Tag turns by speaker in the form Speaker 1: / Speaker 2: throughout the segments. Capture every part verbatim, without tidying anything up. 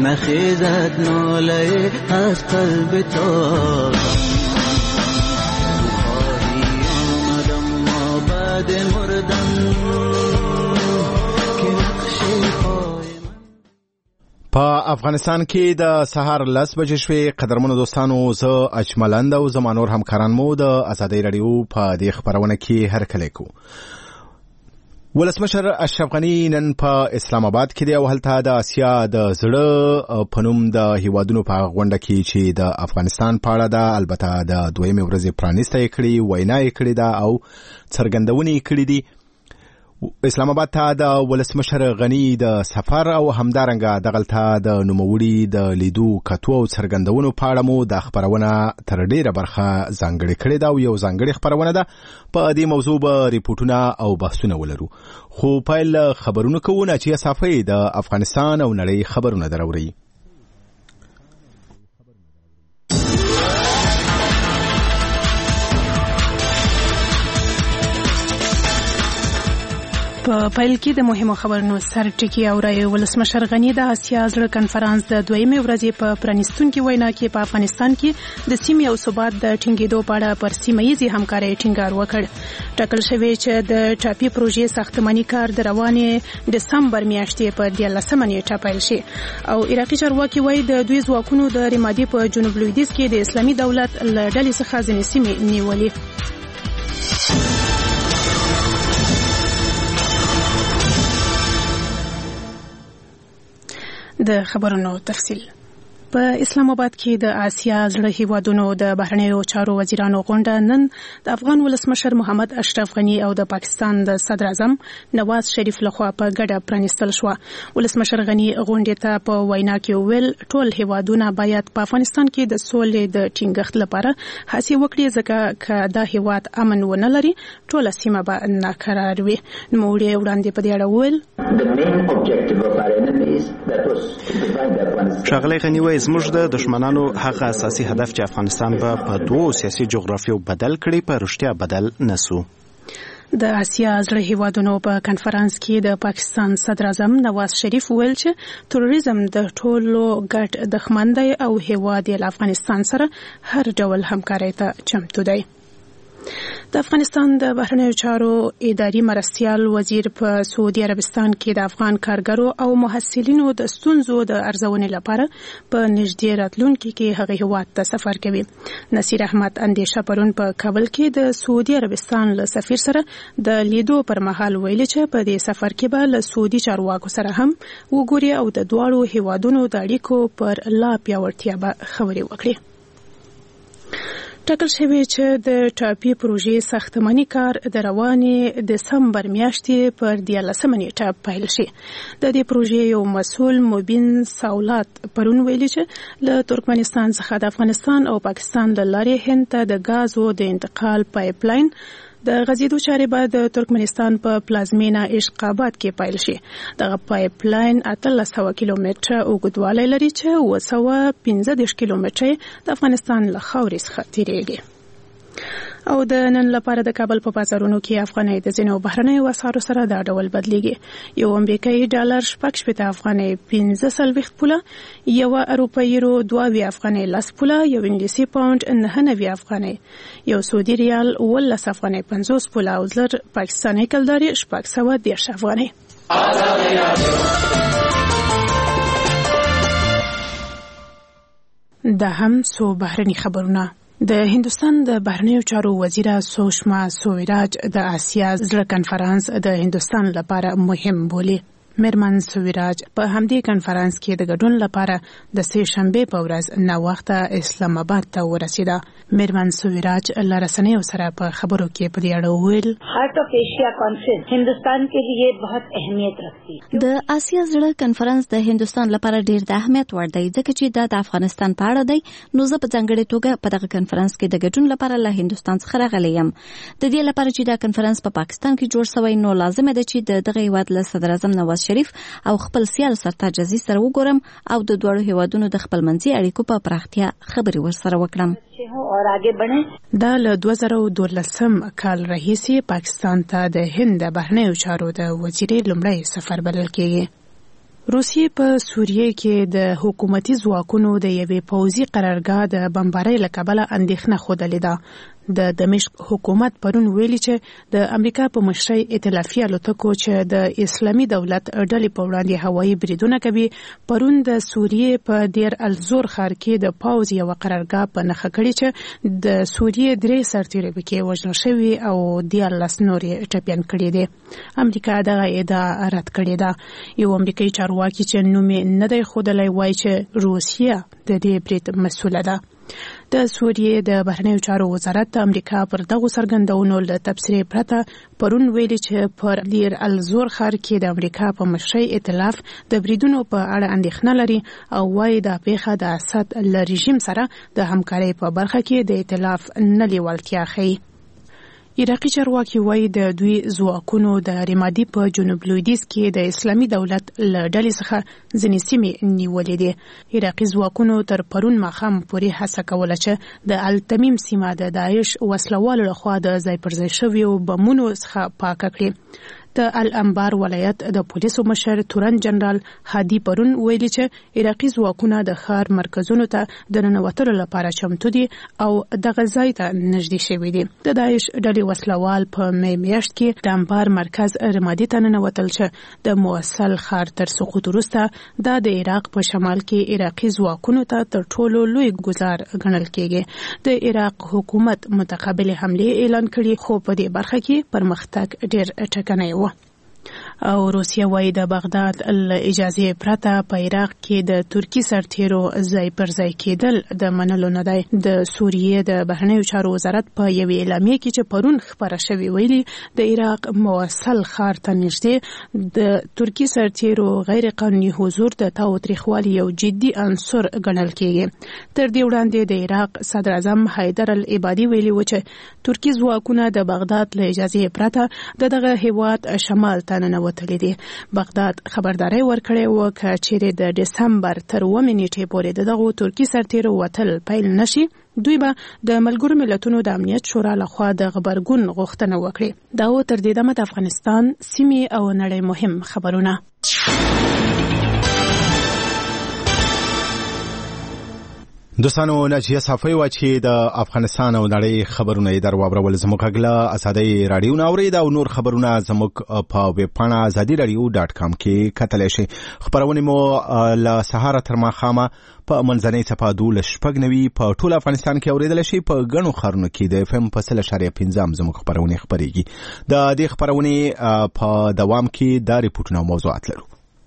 Speaker 1: نخیزد ناله از قلب تو خواهی آمدم ما بعد مردن که نقشی پای من.
Speaker 2: په افغانستان کې د سهار لس بجې شوې. قدرمنو دوستانو، زه اجملند او زما نور همکاران مو د ازادۍ راډیو په دې خپرونه کې هرکلی کوو. ولسمشر اشرف غني نن په اسلام آباد کې دی او هلته د آسیا د زړه په نوم د هیوادونو په غونډه کې چې د افغانستان په اړه ده، البته د دویمې ورځې پرانیسته یې کړې، وینا یې کړې ده او څرګندونې یې کړې دي. اسلام آباد ته د ولسمشر غني د سفر او همدارنګه دغلته د نوموړي د لیدو کتو او څرګندونو په اړه مو د خبرونه تر ډیره برخه ځانګړې کړې ده او یو ځانګړې خبرونه ده. په دې موضوع به ریپورټونه او بحثونه ولرو، خو پیل خبرونه کوو. ناچیه صافی د افغانستان او نړۍ خبرونه دراوړي.
Speaker 3: په پیل کې د مهمو خبرونو سر ټکی اوري. ولسمشر غني د آسیا زړه کنفرانس د دویمې ورځې په پرانیستونکي وینا کې په افغانستان کې د سیمې او ثبات د ټینګېدو په اړه پر سیمه ییزې همکارۍ ټینګار وکړ. ټاکل شوی چې د ټاپي پروژې ساختماني کار د روانې دسمبر میاشتې په دیارلسمه نیټه پیل شي او عراقي چارواکي وایي د دوی ځواکونو د رمادي په جنوب لویدیځ کې د اسلامي دولت له ډلې څخه ځینې سیمې نیولې. د خبرونو تفصیل. په اسلام آباد کې د آسیا زړه هیوادونو د بهرنیو چارو وزیرانو غونډه نن د افغان ولسمشر محمد اشرف غني او د پاکستان د صدر اعظم نواز شریف لخوا په ګډه پرانیستل شو. ولسمشر غني غونډې ته په وینا کې ویل ټول هیوادونه باید په افغانستان کې د سولې د ټینګښت لپاره هڅې وکړي، ځکه که دا هیواد امن ونه لري ټوله سیمه به ناکرار وي. نوموړي وړاندې په دې اړه ویل
Speaker 4: ښاغلی غني وایي زموږ د دشمنانو هغه اساسي هدف چې افغانستان به په دوو سیاسي جغرافیو بدل کړي په رښتیا بدل نسو.
Speaker 3: د آسیا زړه هیوادونو په کنفرانس کې د پاکستان صدر اعظم نواز شریف ویل چې تروریزم د ټولو ګډ دښمن دی او هیواد یې له افغانستان سره هر ډول همکارۍ ته چمتو دی. د افغانستان د بهرنیو چارو اداري مرستیال وزیر په سعودي عربستان کې د افغان کارګرو او محصلینو د ستونزو د ارزونې لپاره په نږدې راتلونکي کې هغه هیواد ته سفر کوي. نصیر احمد اندیشه پرون په کابل کې د سعودي عربستان له سفیر سره د لیدو پر مهال ویلي چې په دې سفر کې به له سعودي چارواکو سره هم وګوري او د دواړو هیوادونو د اړیکو پر لا پیاوړتیا به خبرې وکړي. ټاکل شوی چې د ټاپي پروژې ساختماني کار د روانې دسمبر میاشتې پر دیارلسمه نیټه پیل شي. د دې پروژې یو مسؤل مبین ساولات پرون ویلي چې له ترکمنستان څخه د افغانستان او پاکستان له لارې هند ته د غازو د انتقال پایپ لاین د غځېدو چارې به د ترکمنستان په پلازمینه اشقاباد کې پیل شي. دغه پایپ لاین اتلس سوه کیلومتره اوږدوالی لري چې اوه سوه پنځه دېرش کیلومتره د افغانستان له خاورې څخه تیریږي. او د نن لپاره د کابل په بازارونو کې افغانۍ د ځینو بهرنیو اسعارو سره دا ډول بدلیږي. یو امریکایي ډالر شپږ شپېته افغانۍ پنځه څلوېښت پوله، یوه اروپایي یورو دوه اویا افغانۍ لس پوله، یو انګلیسي پاونډ نهه نوي افغانۍ، یو سعودي ریال اوولس افغانۍ پنځوس پوله او زر پاکستاني کلدارې شپږ سوه دېرش افغانۍ. دا هم څو بهرني خبرونه. د هندوستان د بهرنیو چارو وزیره سوشما سویراج د آسیا زړه کنفرانس د هندوستان لپاره مهم بولي. میرمن سویراج په همدې کنفرانس کې د ګډون لپاره د سې شنبې په ورځ ناوخته اسلام آباد ته ورسېده. میرمن سویراج له رسنیو سره په خبرو کې په دې اړه وویل
Speaker 5: هارت اف ایشیا کانفرنس هندوستان کې لیے بہت اهمیت رکھتی.
Speaker 6: د آسیا زړه کنفرانس د هندوستان لپاره ډیر د اهمیت وړ دی ځکه چې دا د افغانستان په اړه دی. نو زه په ځانګړې توګه په دغه کنفرانس کې د ګډون لپاره له هندوستان څخه راغلی یم. د دې لپاره چې دا کنفرانس په پا پاکستان کې جوړ شوی نو لازم ده چې د دغه هیواد له صدر اعظم نواز شریف او خپل سیال سرتاج عزیز سره وګورم او د دوړو هیوادونو د خپلمنځي اړیکو په پراختیا خبرې ورسره وکړم.
Speaker 3: دا له دوه زره دولسم کال راهیسې پاکستان ته د هند بهرنیو چارو د وزیرې لومړی سفر بلل کېږي. روسیې په سوریه کې د حکومتي ځواکونو د یوې پوځي قرارګاه د بمبارۍ له کبله اندېښنه ښودلې ده. د دمشق حکومت پرون ویلي چې د امریکا په مشرۍ ائتلافي الوتکو چې د اسلامي دولت ډلې په وړاندې هوایي بریدونه کوي پرون د سوریې په دیر الزور ښار کې د پوځ یوه قرارګاه په نښه کړې چې د سوریې درې سرتیري پکې وژل شوي او دیارلس نور یې ټپیان کړي دي. امریکا دغه ادعا رد کړې ده. یو امریکایي چارواکي چې نوم یې نه دی ښودلی وایي چې روسیه د دې برید مسؤله ده. د سوریې د بهرنیو چارو وزارت د امریکا پر دغو څرګندونو له تبصرې پرته پرون ویلي چې پر دیر الزور ښار کې د امریکا په مشرۍ ائتلاف د بریدونو په اړه اندېښنه لري او وايي دا پیښه د اسد له رژیم سره د همکارۍ په برخه کې د ائتلاف نه لیوالتیا ښیي. عراقي چارواکي وایي د دوی ځواکونو د رمادي په جنوب لویدیځ کې د اسلامي دولت له ډلې څخه ځینې سیمې نیولې دي. عراقي ځواکونو تر پرون ماښام پورې هڅه کوله چې د التمیم سیمه د داعش وسلوالو لخوا د ځای پر ځای شویو بمونو څخه پاکه کړي. د الانبار ولایت د پولیسو مشر تورن جنرال هادي پرون ویلي چې عراقي ځواکونه د ښار مرکزونو ته د ننوتلو لپاره چمتو دي او دغه ځای ته نږدې شوي دي. د داعش ډلې وسلوال په می میاشت کې د انبار مرکز رمادي ته ننوتل چې د موصل ښار تر سقوط وروسته دا د عراق په شمال کې عراقي ځواکونو ته تر ټولو لوی ګزار ګڼل کېږي. د عراق حکومت متقابل حملې اعلان کړي خو په دې برخه کې پرمختګ ډېر ټکنی و. او روسیه وايي د بغداد له اجازې پرته په عراق کې د ترکی سرتیرو ځای پر ځای کېدل د منلو نه دی. د سوریې د بهرنیو چارو وزارت په یوې اعلامیه کې چې پرون خپره شوې ویلي د عراق موصل ښار ته نږدې د ترکی سرتیرو غیر قانوني حضور د تاوتریخوالي یو جدي عنصر ګڼل کېږي. تر دې وړاندې د عراق صدر اعظم حیدر العبادي ویلي و چې ترکی ځواکونه د بغداد له اجازې پرته د دغه هیواد شمال ته ننوتلي دي. بغداد خبرداري ورکړې و چې چیرې د دسمبر تر اوومې نیټې پورې د دغو ترکی سرتیرو وتل پیل نشي دوی به د ملګرو ملتونو د امنیت شورا لخوا د غبرګون غوښتنه وکړي. دا و تر دې دمه د افغانستان سیمې او نړۍ مهم خبرونه.
Speaker 2: دوستانو ناجیه صافی و چې د افغانستان او نړۍ خبرونه یې در واورول. زموږ اګله ازادي رادیو نه اورئ او نور خبرونه زموږ په ویب پاڼه ازادي رادیو ډاټ کام کې کتلی شئ. خبرونه مو له سهاره تر ماښامه په منځنۍ څپه دولس شپږ نوي په ټول افغانستان کې اورېدلی شئ. په ګڼو ښارونو کې د اف ام په سل اشاریه پنځه زموږ خبرونه خپرېږي. د دې خبرونې په دوام کې دا ریپورټونه او موضوعات لرو.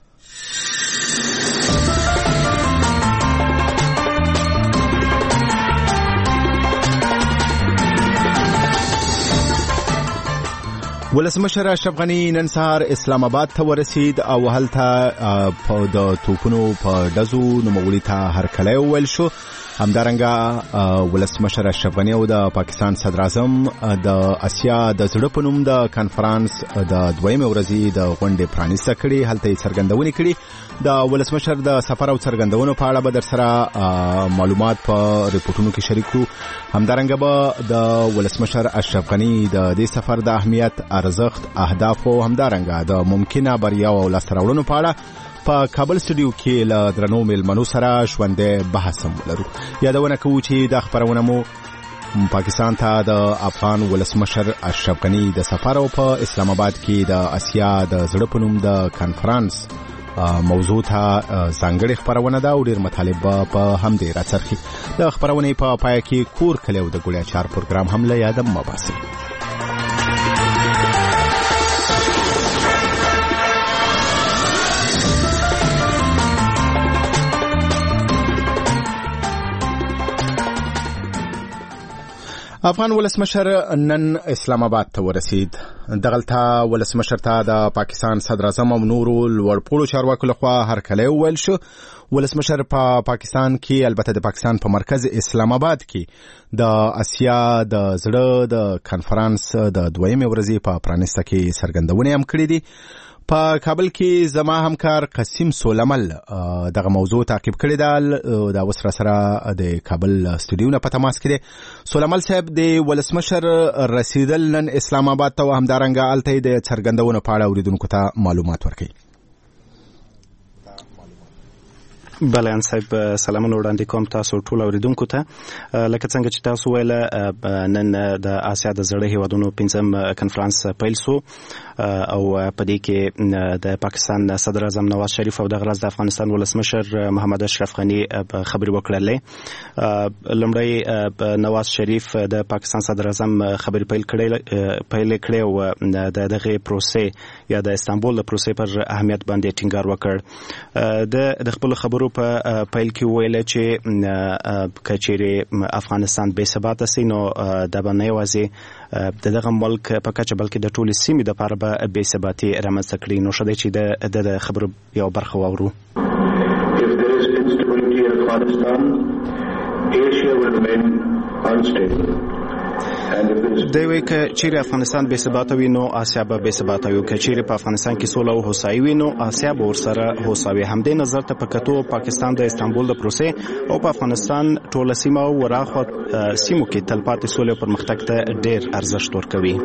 Speaker 2: ولسمشر اشرف غنی نن سهار اسلام آباد ته ورسید او هلته د توپونو په ډزو نوموړي ته هرکلی وویل شو. همدارنګه ولسمشر اشرف غنی او د پاکستان صدر اعظم د اسیا د زړه په نوم د کانفرنس د دویمې ورځې د غونډې پرانیسته کړې. هلته یې څرګندونې کړي. د ولسمشر د سفر او څرګندونو په اړه به در سره معلومات په ریپورټونو کې شریک کړو. همدارنګه به د ولسمشر اشرف غنی د دې سفر د اهمیت، ارزښت، اهداف او همدارنګه د ممکنه بریاو او لاسته راوړنو په اړه په کابل سټوډیو کې له درنو میلمنو سره ژوندی بحث هم ولرو. یادونه کوو چې دا خبرونه مو پاکستان ته د افغان ولسمشر اشرف غنی د سفر او په اسلام آباد کې د اسیا د زړه په نوم د کانفرنس موضوع ته ځانګړې خبرونه ده او ډېر مطالب په همدې راڅرخي. د خبرونې په پای کې کور کلی او د ګوړیا چار پروګرام هم له یاده مه باسئ. افغان ولسمشر نن اسلام آباد ته ورسید. دغلته ولسمشر ته د پاکستان صدر اعظم او نورو لوړپوړو چارواکو لخوا هرکلی وویل شو. ولسمشر په پاکستان کې البته د پاکستان په مرکز اسلام آباد کې د اسیا د زړه د کانفرنس د دویمې ورځې په پرانیسته کې څرګندونې هم کړې دي. په کابل کې زما همکار قسیم سولمل دغه موضوع تعقیب کړی دی. دا اوس را سره د کابل سټوډیو نه په تماس کې دی. سولمل صاحب، د ولسمشر رسیدل نن اسلام آباد ته او همدارنګه هلته د څرګندونو په اړه اورېدونکو ته معلومات ورکوي.
Speaker 4: بلان صاحب سلامونه وړاندې کوم تاسو ټول اوریدونکو ته. لکه څنګه چې تاسو ویل نن د آسیا د زړه هیوادونو پنځم کنفرانس پیل شو او په دې کې د پاکستان صدر اعظم نواز شریف او د غرض د افغانستان ولسمشر محمد اشرف غنی خبري وکړلې. لمړی نواز شریف د پاکستان صدر اعظم خبري پیل کړې پیل کړې او د دغه پروسې یا د استانبول د پروسې پر اهمیت باندې ټینګار وکړ. د د خپل خبرو په پیل کې ویل چې کچېره افغانستان بې ثبات سي نو د باندې وازي دغه ملک په کچه بلکې د ټولې سیمې د لپاره به بې ثباتي رامنځته کړي. نو شته چې د د خبرو یو برخه واورو.
Speaker 7: If there is instability in Afghanistan, Asia will remain unstable.
Speaker 4: دوی که چیرې افغانستان بې ثبات وي نو آسیا به بې ثبات وي. که چیرې په افغانستان کې سوله او هوساینه وي نو آسیا به ورسره هوساوي. همدې نظر ته په کتو پاکستان د استانبول د پروسې او په افغانستان ټوله سیمه او وراخو سیمو کې تلپاتې سوله او پرمختګ ته ډېر ارزښت ورکوي.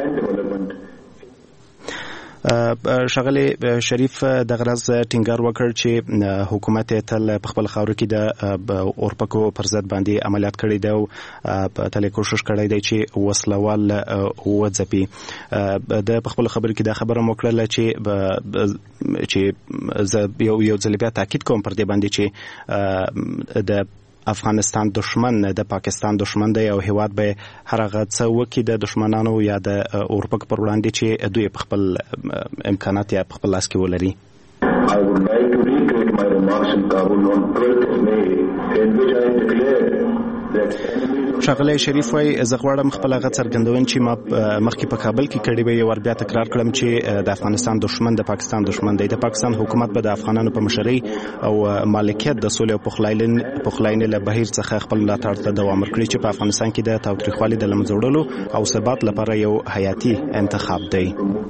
Speaker 4: شغله شریف د غرض ټینګار وکړ چې حکومت تل په خپل خاور کې د اورپکو پر ضد باندې عملیات کړي دي او په تل کوشش کړی دی چې وسلوال وځپي. د خپل خبر کې د خبره موکړه چې چې یو یو ځل بیا تاکید کوم پر دې باندې چې د افغانستان دشمن د پاکستان دشمن دی او هیواد به هر هغه څه وکړي د دشمنانو یا د اورپک پر وړاندې چې دوی په خپل امکانات یا په خپل لاس کې ولري.
Speaker 7: I would like to reiterate my remarks in Kabul on twelfth of May in which I declared
Speaker 4: شغله شریف وايي زه غواړم خپل غږ څرګندون چې ما مخکې په کابل کې کړي وي ور بیا تکرار کړم چې د افغانستان دشمن د پاکستان دشمن دی. د پاکستان حکومت به د افغانانو په مشرۍ او مالکیت د سولې او پخلاینې پخلاینې له بهیر څخه خپل ملاتړ ته دوام ورکړي چې په افغانستان کې د تاوتریخوالي د لمزوړلو او ثبات لپاره یو حیاتي انتخاب دی.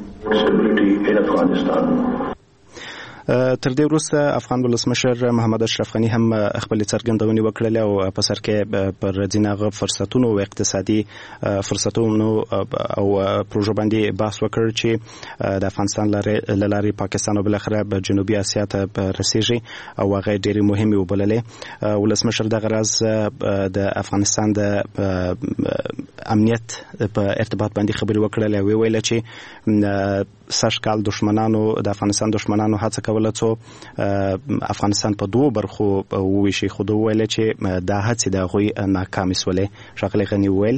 Speaker 4: تر دې وروسته افغان ولسمشر محمد اشرف غنی هم خپل څرګندونې وکړلې او په سر کې پر ځینغه فرصتونو او اقتصادي فرصتونو او پروژو باندې بحث وکړ چې د افغانستان لارې پاکستان او بلخره په جنوبي اسیا ته رسیږي او هغه ډېری مهمه وبللې. ولسمشر د غرض د افغانستان د امنیت په ارتباط باندې خبرې وکړلې او ویل چې ساشکال دشمنانو د افغانستان دشمنانو هڅه کوله چې افغانستان په دوه برخو وویشي خو دوی ویل چې دا هڅه د غوي ناکامه سولې. شغله غنی ویل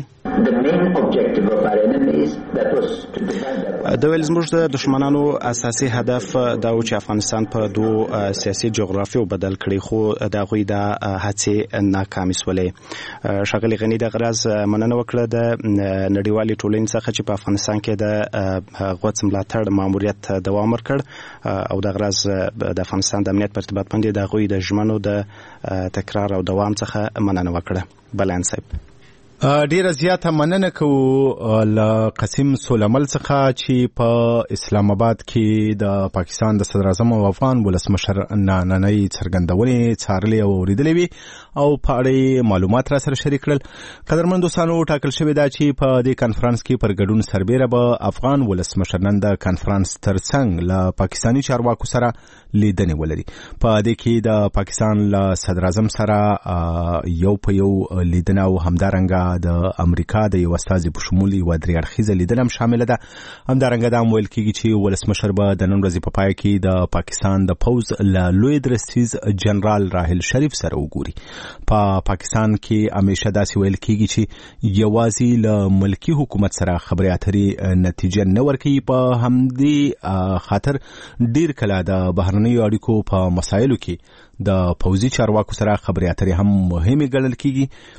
Speaker 4: د ویل زموږ د دشمنانو اساسي هدف دا و چې افغانستان په دوه سیاسي جغرافیو بدل کړي خو دا غوي د هڅه ناکامه سولې. شغله غنی د غرض مننه وکړه د نړیوالې ټولنې څخه چې په افغانستان کې د غوڅ ملاتړ ماموریت دوام ورکړ او د غرض د افغانستان د امنیت په ارتباط باندې د غوي د ژمنو د تکرار او دوام څخه مننه وکړه. بلان صاحب
Speaker 2: ډیره زیاته مننه کوو ل قسم سولمل څخه چې په اسلام آباد کې د پاکستان د صدر اعظم او افغان ولسمشر نننۍ څرګندونې څارلې او اوریدلې وي او په اړه معلومات را سره شریک کړل. قدرمن دوستانو ټاکل شوی دا چې په دې کانفرنس کې پر ګډون سربېره به افغان ولسمشر نن د کانفرنس ترڅنګ له پاکستاني چارواکو سره لیدنې ولري. په دې کې د پاکستان له صدر اعظم سره یو په یو لیدنه او همدارنګه د امریکا د یو استازي په شمول یو درې اړخیزه لیدنه هم شامل ده. همدارنګه دا ویل کېږي چې ولسمشر به د نن ورځې په پای کې د پاکستان د پوز له لوی درستیز جنرال راحل شریف سره وګوري. په پا پاکستان کې همیشه داسې ویل کېږي چې یوازې له ملکی حکومت سره خبرې اترې نتیجه نه ورکوي. په همدې خاطر ډیر کله د بهرنیو اړیکو په مسایلو کې د پوځي چارواکو سره خبرې اترې هم مهمه ګڼل کېږي.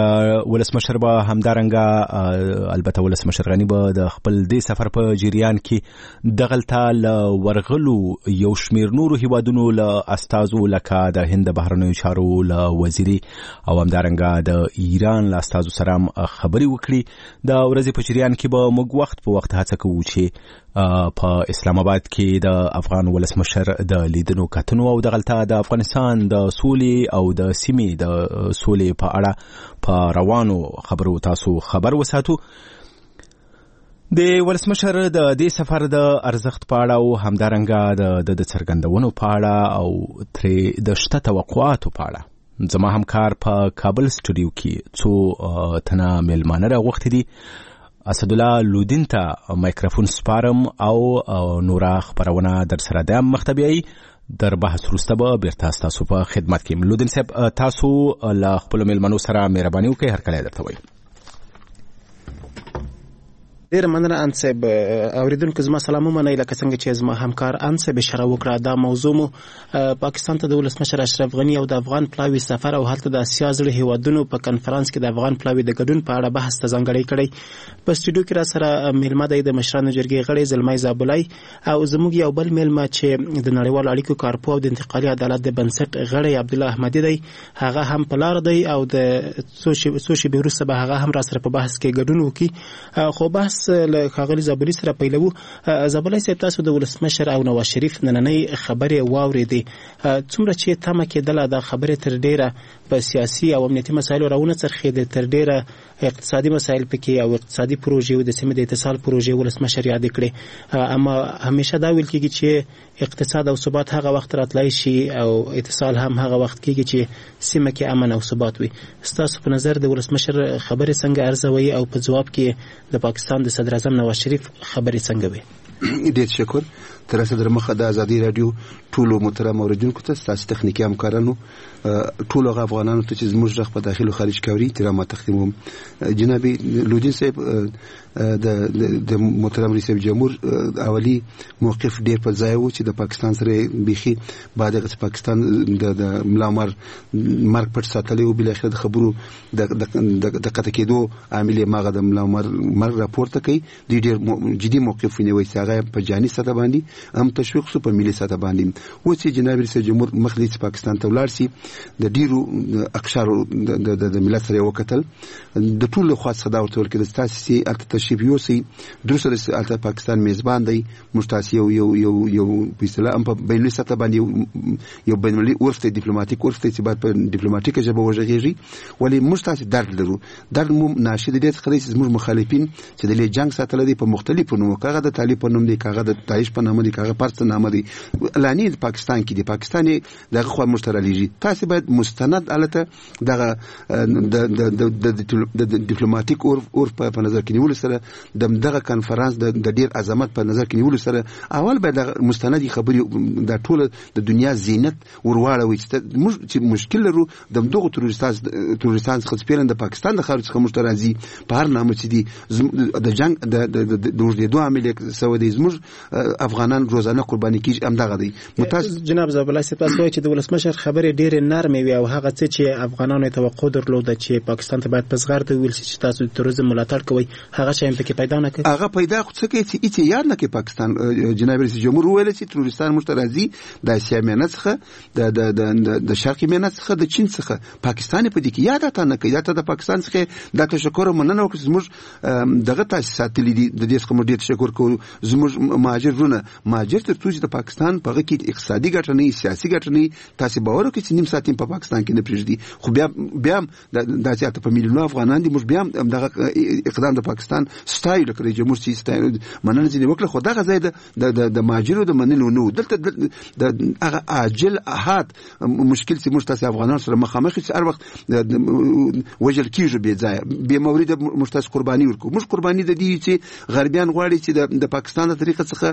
Speaker 2: ولسمشر به همدارنګه البته ولسمشر غنی به د خپل دې سفر په جریان کې دغلته ل ورغلو یو شمیر نورو هیوادونو له استازو لکه د هند بهرنیو چارو له وزیري او همدارنګه د ایران له استازو سره خبري وکړي. د ورځې په جریان کې به موږ وخت په وخت هڅه کوو چې په اسلام آباد کې د افغان ولسمشر د لیدنو کتنو او دغلته د افغانستان د سولې او د سیمې د سولې په اړه په روانو خبرو تاسو خبر وساتو. د ولسمشر د دې سفر د ارزښت په اړه او همدارنګه د د څرګندونو په اړه او ترې د شته توقعاتو په اړه زما همکار په کابل سټوډیو کې څو تنه میلمانه راغوښتي دي. اسدالله لودین ته مایکروفون سپارم او نورا خبرونه در سره د مختبیعي در بحث وروسته به بیرته ستاسو په خدمت کې. لودین صاحب تاسو له خپلو میلمنو سره مهرباني وکړئ، هرکلی درته وایو.
Speaker 4: ډیر مننه ان صاحب. اوریدونکو زما سلام ومنئ. لکه څنګه چې زما همکار ان صاحب اشاره وکړه، دا موضوع مو پاکستان ته د ولسمشر اشرف غنی او د افغان پلاوي سفر او هلته د اسیا زړه هیوادونو په کنفرانس کې د افغان پلاوي د ګډون په اړه بحث ته ځانګړی کړی. په سټوډیو کې را سره میلمه دی د مشرانو جرګې غړی زلمای زابلای او زموږ یو بل میلمه چې د نړیوالو اړیکو کارپو او د انتقالي عدالت د بنسټ غړی عبدالله احمدی دی، هغه هم په لار دی او د څو شېبې وروسته به هغه هم را سره په بحث کې ګډون وکړي. خو بحث له ښاغلي زابلي سره پیلوو. زابلي صاحب، تاسو د ولسمشر او نواز شریف نننۍ خبرې واورېدې، څومره چې تمه کېدله دا خبرې تر ډیره په سیاسي او امنیتي مسایلو راونه څرخېدې، تر ډیره اقتصادي مسایل پکې او اقتصادي پروژې او د سیمې د اتصال پروژې ولسمشر یاد کړې. اما همیشه دا ویل کېږي چې اقتصاد او ثبات هغه وخت راتلای شي او اتصال هم هغه وخت کېږي چې سیمه کې امن او ثبات وي. ستاسو په نظر د ولسمشر خبرې څنګه ارزوي او په ځواب کې د پاکستان د صدر اعظم نواز شریف خبرې څنګه وي؟
Speaker 8: ډېر شکر. تر اوسه در مخه د ازادي رادیو ټولو محترم اوریدونکو ته، ستاسو تخنیکي همکارانو، ټولو افغانانو ته چې زموږ رخ په داخل او خارج کې اوري احترام تقدیموم. جناب لودین صاحب، د د محترم رئیس جمهور اولی موقف ډېر په ځای و چې د پاکستان سره بيخي بعد د پاکستان د د ملامر مرګ پټ ساتلی او بل اخر د خبرو د د قطع کېدو عامل ماغه د ملامر مرګ راپورته کوي. د ډېر جدي موقف ونیوي چې هغه په جاني سطح باندې هم تشویق سو، په ملي سطح باندې و چې جناب رئیس جمهور مخلص پاکستان ته ولاړ سي. د ډیرو اقشارو د د ملت سره وکتل، د ټولو خاص خدا ورته ورکړل تاسو الته تشریف یوسي درسره الته پاکستان میزبان دی، مشتاس یو یو یو یو په اصطلاح په بینالمللي سطح باندې یو بینالمللي ورته ډیپلوماټیک ورته چې بعد په ډیپلوماټیکه ژبه وژغېږي. ولی مشتاس درد لرو، درد مو ناشد دي خلک چې موږ مخالفین چې د جنگ ساتل دي په مختلفو نو کاغه د طالب په نوم دي، کاغه د داعش په نوم دي، کاغه پرست نوم دي، لانی پاکستان کې دي، پاکستاني دغه خو مشترلیږي. تاسو باید مستند الته دغه د د ډیپلوماټیک اور په نظر کې نیول سره دغه کانفرنس د ډیر عظمت په نظر کې نیول سره اول باید مستندي خبري د ټوله د دنیا زینت ورواړوي چې مشکل لرو د دغه تروریستان تروریستان څخه پیرند د پاکستان د خارج څخه مشترازي په هر نامه چې دي د جنگ د د دوه عامل سعودي زموږ افغانان روزانه قرباني کیږي هم دغه دی.
Speaker 4: متاسف جناب زابلای صاحب، تاسو وایي چې د ولسمشر خبرې ډېرې نرمې وي او هغه څه چې افغانانو توقع درلوده چې پاکستان ته باید په زغرده ویل شي چې تاسو د تروریزم ملاتړ کوئ، هغه شی هم پکې پیدا نه کوي.
Speaker 8: هغه پیدا خو څه کوي چې هیڅ یاد نه کوي. پاکستان جناب رئیس جمهور ویل چې تروریستان مشترازي د اسیا مینه څخه د د د شرقي مینه څخه د چین څخه پاکستان په دې کې یاد اته نه کوي. دا ته د پاکستان څخه د تشکر مننه وکړي. زموږ دغه تاسیسات لیدي د دې څخه موږ ډېر تشکر کوو. زموږ مهاجرونه مهاجر تر څو چې د پاکستان په کې اقتصادي ګټه نه سیاسي ګټه نه تاسو باور وکړئ چې نیم ساعت په پاکستان کې نه پریږدي. خو بیا بیا د سیاست په میلیونونو افغانان دي. موږ بیا دغه اقدام د پاکستان سټایل کړی چې موږ سټایل مننه ځینې وکړه. خو دغه ځای د د مهاجرو د منلو نو دلته د هغه عاجل احاد مشکل چې موږ تاسو افغانان سره مخامخ چې هر وخت وجل کیږي به ځای به مورید مشتاس قرباني ورکو. موږ قرباني د دې چې غربیان غواړي چې د پاکستان د طریقه څخه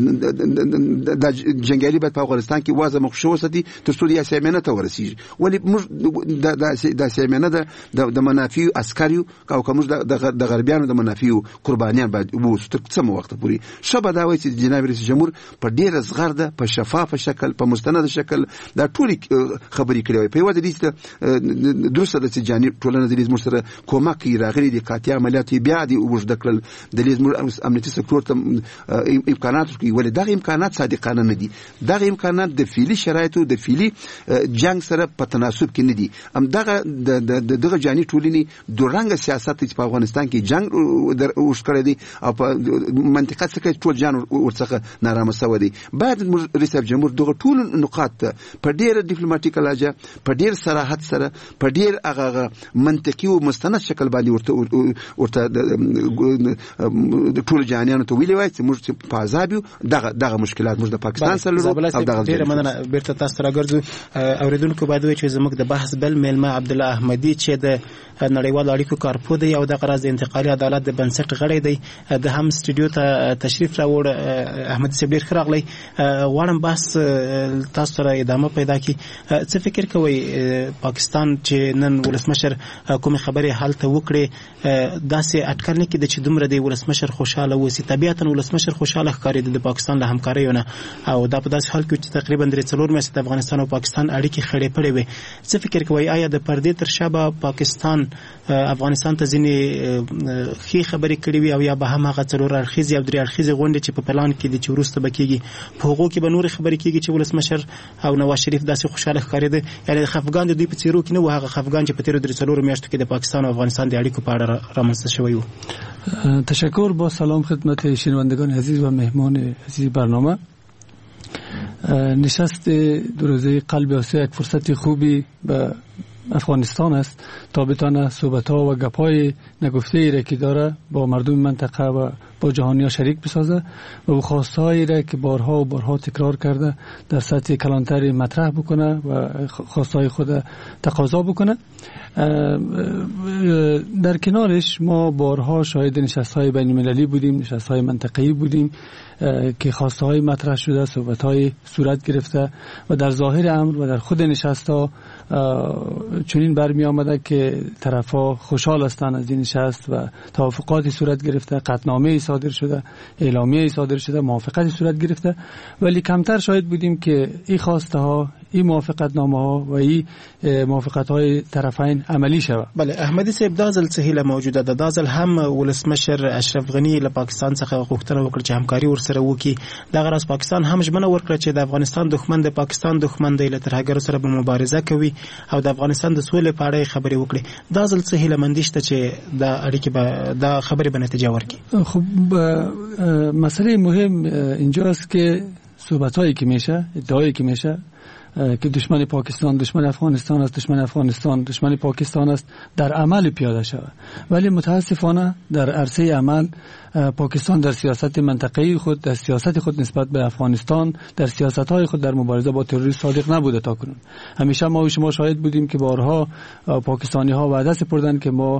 Speaker 8: د جنگالي په افغانستان کې وازه مخشوه سدي تر څو د سیمنه ته ورسیږي. ولی موږ د د سیمنه د د منافع عسکریو او کوم د غربیانو د منافع قربانیان باید وو تر څه وخت پوري شبه دا وایي چې جناب رئیس جمهور په ډیره زغرده په شفاف شکل په مستند شکل دا ټول خبرې کړې په یوه د دې درسته د جانب ټولنه د دې سره کومک راغلي د قاطع عملیات بیا د وجود کړل د دې امنیتي سکتور ته امکانات ورکوي، ولې دغه امکانات صادقانه نه دي. دغه امکانات د فعلي شرایطو د فعلي جنگ سره په تناسب کې نه دي. هم دغه دغه جاني ټولنې دورانګه سیاست چې په افغانستان کې جنگ وش کړی دی او په منطقه څخه ټول جان ورڅخه نارامه شوی دی. باید رئیس جمهور دغه ټول نقاط په ډیره ډیپلوماټیک لهجه، په ډیر صراحت سره، په ډیر هغه منطقي او مستند شکل باندې ورته ورته د ټول جهانیانو ته ویلي وای چې موږ په عذاب یو، دغه دغه مشکلات موږ د پاکستان سره لرو. او دغه
Speaker 4: ډیره مننه. بیرته تاسو راګرځو. اوریدونکو باید وایي چې زموږ د بحث بل میلمه عبدالله احمدي چې د نړیوالو اړیکو کارپو دی او د غرض انتقالي عدالت د بنسټ غړی دی، د هم سټوډیو ته تشریف راوړ. احمدي صاحب ډیر ښه راغلی. غواړم بحث تاسو سره ادامه پیدا کړي. څه فکر کوئ پاکستان چې نن ولسمشر کومې خبرې هلته وکړې داسې اټکل نه کېده چې دومره دی ولسمشر خوشحاله اوسي؟ طبیعتا ولسمشر خوشحاله ښکارېده د پاکستان له همکاریو نه، او دا په داسې حال کې چې تقریبا درې څلور میاشتې د افغانستان او پاکستان اړیکې خړې پړې وې. څه فکر کوئ آیا د پردې تر شا به پاکستان افغانستان ته ځینې ښې خبرې کړې وي او یا به هم هغه څلور اړخیزې او درې اړخیزې غونډې چې په پلان کې دي چې وروسته به کېږي په هغو کې به نورې خبرې کېږي چې ولسمشر او نواز شریف داسې خوشحاله ښکارېده؟ یعنې خفګان د دوی په څېرو کې نه و، هغه خفګان چې په تېرو درې څلورو میاشتو کې د پاکستان او افغانستان د اړیکو په اړه رامنځته شوی و.
Speaker 9: تشکر. با سلام خدمت شنوندگان عزیز و مهمان عزیز برنامه. نشست دو روزه قلب آسیا یک فرصت خوبی به افغانستان است تا بتانه صحبت‌ها و گپ‌های نگفته‌ای را که داره با مردم منطقه و با جهانی‌ها شریک بسازه و خواسته‌هایی را که بارها و بارها تکرار کرده در سطح کلانتری مطرح بکنه و خواسته‌های خود تقاضا بکنه. در کنارش ما بارها شاهد نشست‌های بین‌المللی بودیم، نشست‌های منطقه‌ای بودیم که خواسته‌های مطرح شده، صحبت‌های صورت گرفته و در ظاهر امر و در خود نشست‌ها چنین برمی آمده که طرف‌ها خوشحال هستند از این نشست و توافقاتی صورت گرفته، قطعنامه‌ای صادر شده، اعلامیه‌ای صادر شده، موافقتی صورت گرفته، ولی کمتر شاهد بودیم که این خواسته‌ها، این موافقتنامه‌ها و این موافقت‌های طرفین عملی شود.
Speaker 4: بله احمدي صاحب دا ځل څه هیله موجوده ده؟ دا ځل هم ولسمشر اشرف غنی له پاکستان څخه غوښتنه وکړه چې همکاري ورسره وکړي. دغه راز پاکستان هم ژمنه ورکړه چې د افغانستان دښمن د پاکستان دښمن دی، له ترهګرو سره به مبارزه کوي او د افغانستان د سولې په اړه خبرې وکړي. دا ځل څه هیله مندي شته چې دا اړیکې به دا خبرې به نتیجه ورکړي؟
Speaker 9: خب مسئله مهم اینجاست که صحبت‌هایی که میشه، ادعایی که میشه که دشمن پاکستان دشمن افغانستان است، دشمن افغانستان دشمن پاکستان است، در عمل پیاده شود. ولی متاسفانه در عرصه عمل پاکستان در سیاست منطقه‌ای خود، در سیاست خود نسبت به افغانستان، در سیاست‌های خود در مبارزه با تروریسم صادق نبوده تا کنون. همیشه ما و شما شاهد بودیم که بارها پاکستانی‌ها وعده سپردند که ما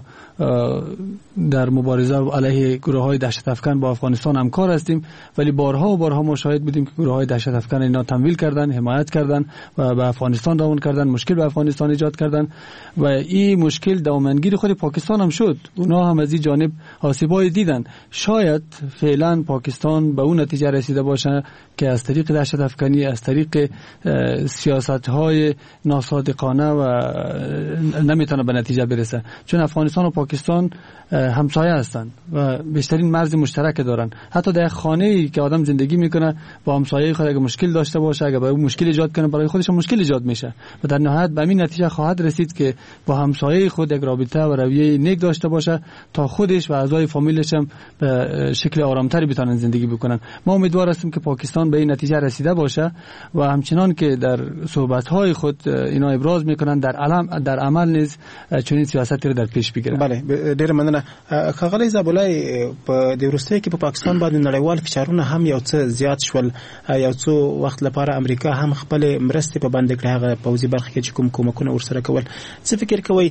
Speaker 9: در مبارزه علیه گروه‌های دهشت افکن با افغانستان همکار هستیم، ولی بارها و بارها ما شاهد بودیم که گروه‌های دهشت افکن اینا تمویل کردند، حمایت کردند و به افغانستان روان کردند، مشکل به افغانستان ایجاد کردند و این مشکل دامنگیر خود پاکستان هم شد. اونا هم از این جانب آسیب‌های دیدن. شاید فعلا پاکستان به اون نتیجه رسیده باشه که از طریق دهشت افکنی، از طریق سیاست‌های ناصادقانه و نمیتونه به نتیجه برسه، چون افغانستان و پاکستان همسایه هستند و بیشترین مرز مشترک دارن. حتی در خانه‌ای که آدم زندگی میکنه با همسایه خود اگه مشکل داشته باشه، اگه با اون مشکل ایجاد کنه، برای خودش مشکل ایجاد میشه و در نهایت به این نتیجه خواهد رسید که با همسایه خود یک رابطه و رویه نیک داشته باشه تا خودش و اعضای فامیلش هم به شکل آرامتری بتونن زندگی بکنن. ما امیدوار هستیم که پاکستان به این نتیجه رسیده باشه و همچنان که در صحبت‌های خود اینا ابراز میکنن در علم در عمل نیز چنین سیاستی رو در پیش بگیرن.
Speaker 4: بله ډیر مننه. خغلی زابلای په د روسیې کې په پاکستان باندې نړیوال فشارونه هم یو څه زیات شول. یو څو وخت لپاره امریکا هم خپل مرستې په باندې کړې، هغه پوځي برخه کې چې کوم کومکونه ورسره کول. څه فکر کوئ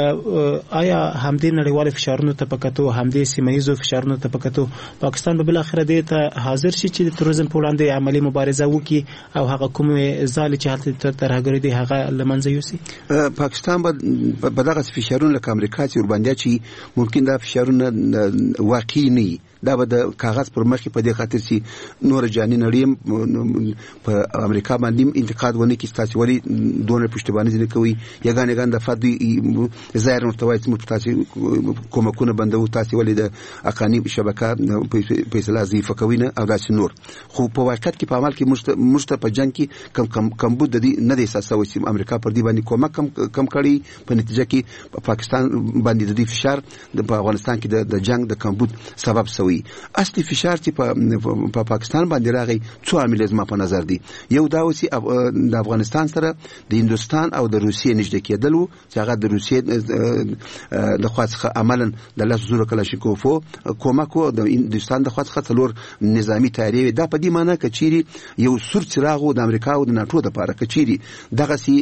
Speaker 4: آیا همدې نړیوال فشارونو ته پکاتو، همدې سیمه‌یزو فشارونو ته پکاتو پاکستان به بل اخر دې ته حاضر شي چې د تروریزم په وړاندې عملی مبارزه وکړي او هغه کومه ځالې چې هلته ترهګري دي هغه لمنځه یوسي؟
Speaker 8: پاکستان به دغه فشارونه لکه امریکا چې ور باندې چې ممکن دا فشارونه واقعي نه دا به د کاغذ پر مخ په دې خاطر چې نور جاني نړۍ په امریکا باندې انتقاد ونه کی تاسو ولی دونه پښتوانه ځنه کوي یګان یګان د فدی زایر مرتوی چې تاسو کومکونه بندو تاسو ولی د اقانی شبکه فیصله ضعیف کوي نه او داسې نور خو په واقعیت کې په عمل کې مشت په جنگ کې کم کم کم بود د نه د اساسه چې امریکا پر دې باندې کومک کم کم کړي په نتیجه کې په پاکستان باندې د دې فشار د افغانستان کې د جنگ د کمبود سبب شوی اصلي فشار چې په پا پاکستان باندې راغی څو عامل زما په نظر دي یو دا و چې د افغانستان سره د هندوستان او د روسیې نږدې کېدل و چې هغه د روسیې د خواڅخه عملاً د لاس زور کلاشینکوف کومک و د هندوستان د خواڅخه څلور نظامی تیاری دا په دې معنی کې چیرې یو سور چراغ د امریکا او د ناتو لپاره کې چیرې دغه سي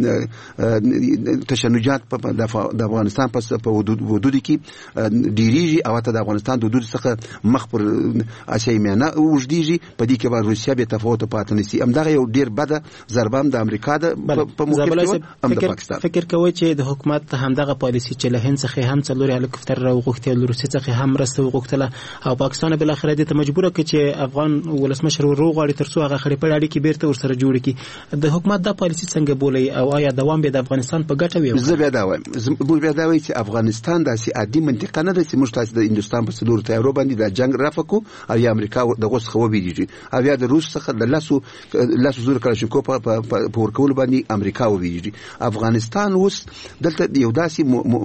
Speaker 8: تشنجات په د افغانستان په حدود کې ډیریږي او ته د افغانستان د حدود څخه مخ پر اسیا میانه وجديږي په دې کې به روسیا به تفاوت پاتې نشي همدغه یو ډیر بده ضربه هم د امریکا د په موقف کې هم د پاکستان
Speaker 4: فکر کوي چې د حکومت همدغه پالیسی چې له هند څخه هم څلور هلیکوپټر راوغوښتي له روسیې څخه هم مرسته وغوښتله او پاکستان بل اخر دې ته مجبور کړ چې افغان ولسمشر روغ غواړي ترڅو هغه خړې په اړیکې بیرته ورسره جوړ کړي د حکومت د پالیسی څنګه بولي او آیا دوام به د افغانستان په ګټه وي
Speaker 8: زه بیا دا وایم زه بیا دا وایم چې افغانستان داسې عادي منطقه نه ده چې موږ تاسو د هندوستان په څلور تیارو باندې د جنگ رافقو او یا امریکا د غوس خو وبېږي او یا د روس څخه د لاسو لاسو زور کلاشینکوف په ورکول باندې امریکا وبېږي افغانستان اوس دلته یو داسې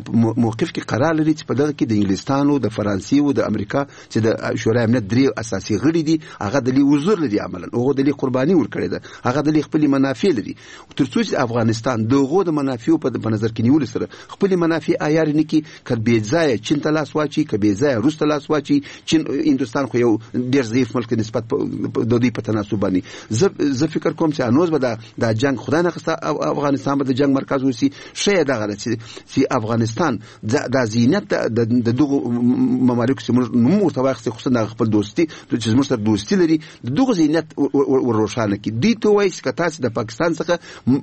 Speaker 8: موقف کې قرار لري چې په دغه کې د انګلستان او د فرانسې او د امریکا چې د شورای امنیت درې اساسي غړي دي هغه د لی وزور لري عملاً هغه د لی قرباني ورکړي ده هغه د لی خپل منافع لري ترڅو چې افغانستان دغه د منافع په نظر کې نیول سره خپل منافع عیار نه کی کړ بې ځای چین ته لاس واچي ک بې ځای روس ته لاس واچي چین هندوستان خو یو ډیر ضعیف ملک نسبت د دوی په تناسب باندې زه فکر کوم چې انوز به د جنگ خدای نه خسته افغانستان به د جنگ مرکز وسی شې دغه چې افغانستان د زینت د دغه ممالک چې موږ نو متوخص خصوصا خپل دوستي چې موږ سره دوستي لري دغه زینت ور روښانه کی دي ته وایي چې تاسو د پاکستان څخه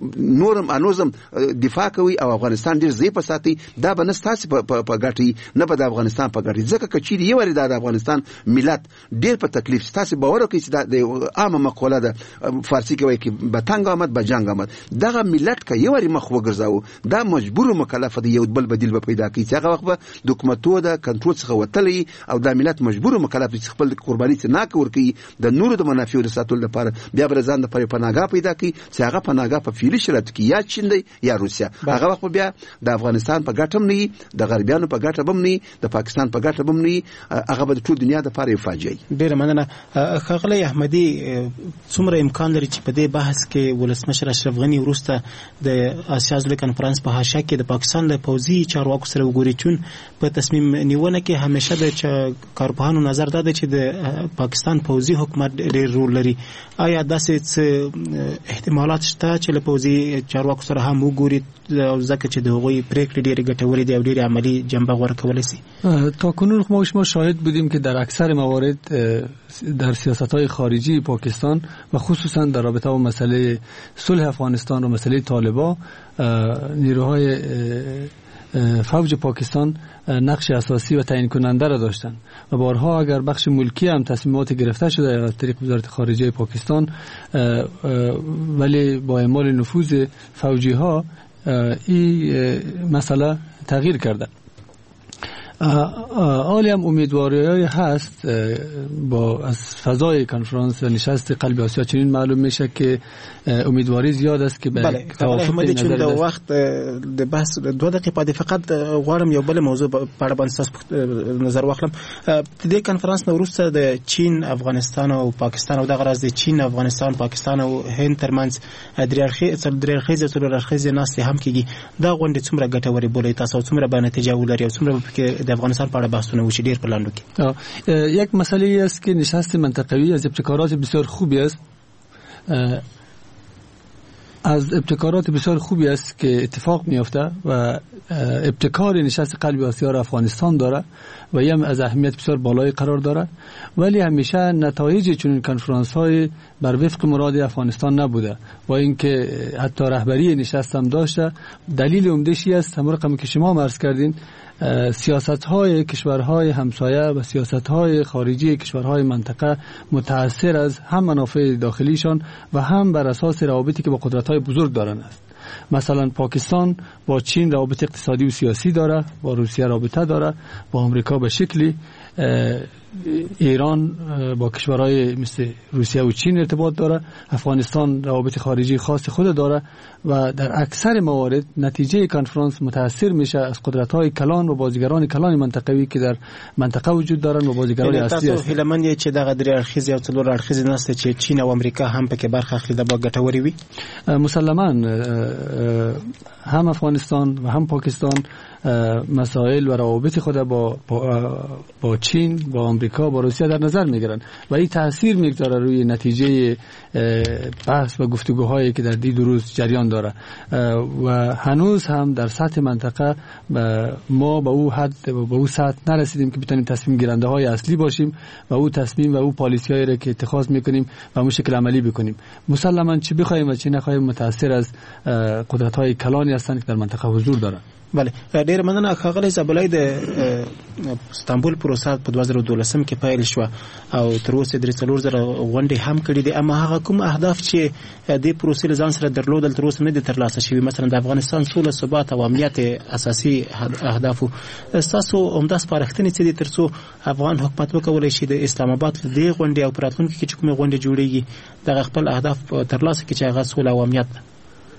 Speaker 8: نورم انوزم دفاع کوي او افغانستان ډیر ضعیف ساتي دا به نستاسي په ګټي نه په د افغانستان په ګټي ځکه چې یو ور د افغانستان ملت ډیر په تکلیف ستاسي باور کوي چې د عامه مقوله ده فارسی کې وایي چې به تنګ آمد به جنگ آمد دغه ملت که یو ور مخ وګرځاو دا مجبور مکلف دی یو بل بدیل به پیدا کوي چې هغه وخت به د حکومتو د کنټرول څخه وتلی او د ملت مجبور مکلف دي خپل قرباني څخه نه کوي د نورو د منافع د ساتلو لپاره بیا برزان د پناهګاه پیدا کوي چې هغه پناهګاه په فعلی شرط کې یا چین دی یا روسیا هغه وخت بیا د افغانستان په ګټم نه د غربیانو په ګټه بم نه د پاکستان په ګټه بم نه هغه به ټول دنیا د لپاره فاجعه
Speaker 4: ډیره مننه خغلی احمدی څومره امکان لري چې په دې بحث کې ولسمشر اشرف غنی ورسته د اسیا ځل کانفرنس په حاشیه کې د پاکستان له پوځي چارواکو سره وګوري چون په تصمیم نیونه کې همیشه د کارپوهانو نظر داده چې د پاکستان پوځي حکومت ډېر رول لري آیا داسې احتمالات شته چې له پوځي چارواکو سره هم وګوري ځکه چې د هغوی پریکړې ډېرې ګټورې دي او ډېرې عملی جنبه غوره کولی شي
Speaker 9: تا کنون ما شما شاهد بودیم که در اکثر موارد در سیاست‌های خارجی پاکستان و خصوصا در رابطه با مسئله صلح افغانستان و مسئله طالبان نیروهای فوج پاکستان نقش اساسی و تعیین کننده را داشتند و بارها اگر بخش ملکی هم تصمیمات گرفته شده از طریق وزارت خارجه پاکستان ولی با اعمال نفوذ فوجی ها این مسئله تغییر کرده. حالی هم امیدواری هست با از فضای کنفرانس و نشست قلب آسیا چنین معلوم میشه که امیدواری زیاد است که به
Speaker 4: توافق نظر د وخت د بحث دوه دقیقې پاتې فقط غواړم یو بل موضوع په اړه باندې تاسو نظر واخلم د دې کنفرانس نو وروسته د چین افغانستان او پاکستان او د غرض د چین افغانستان پاکستان او هند ترمنځ درې اړخیز درې اړخیز څلور اړخیز ناستې هم کیږي دا غونډه څومره ګټورې بولي تاسو څومره به نتیجه ولري او څومره به د افغانستان په اړه بحثونه وشي ډیر په لاندو کې
Speaker 9: یک مسئله است که نشست منطقوی از ابتکارات بسیار خوبی است از ابتکارات بسیار خوبی است که اتفاق میافته و ابتکار نشست قلب آسیا را افغانستان داره و یم از اهمیت بسیار بالای قرار داره ولی همیشه نتایج چنین کنفرانس های بر وفق مراد افغانستان نبوده و اینکه حتی رهبری نشست هم داشته. دلیل عمده‌ای است همون رقمی که شما عرض کردین، سیاست‌های کشورهای همسایه و سیاست‌های خارجی کشورهای منطقه متأثر از هم منافع داخلیشان و هم بر اساس روابطی که با قدرت‌های بزرگ دارند است. مثلا پاکستان با چین روابط اقتصادی و سیاسی داره، با روسیه رابطه داره، با آمریکا به شکلی، ایران با کشورهای مثل روسیه و چین ارتباط داره، افغانستان روابط خارجی خاص خود داره و در اکثر موارد نتیجه کنفرانس متاثر میشه از قدرت‌های کلان و بازیگران کلان منطقوی که در منطقه وجود دارن و بازیگران اصلی هستند.
Speaker 4: هیلمن یې چې دغه درې اړخیز او څلور اړخیز نسته چې چین او امریکا هم پکې برخه اخلي د با ګټوري وي.
Speaker 9: مسلماً هم افغانستان و هم پاکستان مسائل و روابط خود با با, با چین، با آمریکا، با روسیه در نظر میگیرن و این تاثیر میگذاره روی نتیجه بحث و گفتگوهایی که در دی دو روز جریان داره و هنوز هم در سطح منطقه ما به او حد به او سطح نرسیدیم که بتونیم تصمیم گیرنده های اصلی باشیم و او تصمیم و او پالیسی هایی را که اتخاذ میکنیم و اون شکل عملی بکنیم. مسلماً چی بخوایم و چی نخوایم متاثر از قدرت های کلانی هستند که در منطقه حضور دارن.
Speaker 4: بله، ډیر مننه ښاغلی زابلای. د استانبول پروسه په دوه زره دولسم کې پیل شو او تر اوسه درې څلور زره غونډې هم کړې دي، اما هغه کوم اهداف چې د پروسې له ځان سره درلودل تر اوسه نه دي ترلاسه شوي. مثلا د افغانستان سوله، ثبات او امنیت اساسي اهدافو. ستاسو عمده سپارښتنې څه دي تر څو افغان حکومت وکولی شي د اسلام آباد له دې غونډې او په راتلونکي کې چې کومې غونډې جوړېږي دغه خپل اهداف ترلاسه کړي چې هغه سوله او امنیت ده؟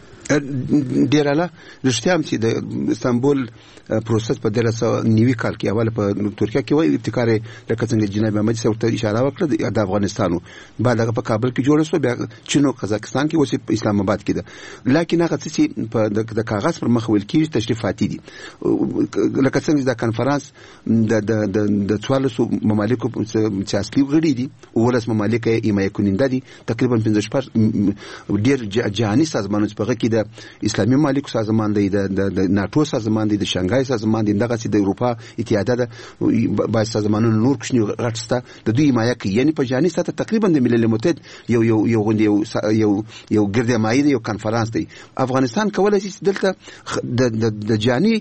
Speaker 8: ډیر اله رښتیا هم چې د استانبول پروسس په دغه سو نیوي کال کې اول په ترکیه کې وای ابتکار لکه څنګه جناب احمد صاحب ته اشاره وکړه د افغانستانو بعد هغه په کابل کې جوړ شو، بیا چین او قزاقستان کې اوس په اسلام آباد کې ده. لکه هغه چې په د کاغذ پر مخ ویل کېږي تشریفاتي دي، لکه څنګه د کانفرنس د د د څوارلسو ممالکو چې اصلي غړي دي ولس ممالک یې حمایت کوونکي دي، تقریبا پنځه شپږ ډیر جهاني سازمانونه په کې د اسلامي ممالکو سازمان دی، د ناتو سازمان دی، د شانګهای سازمان دی، دغه چې د اروپا اتحادیه ده با سازمانونو نور کوچني غټسته د دوی حمایت کوي. یعنی په جهاني سطح تقریبا د ملل متحد یو یو یو غونډه یو یو یو ګردمایي دی، یو کانفرنس دی. افغانستان کولای شي دلته د د جهاني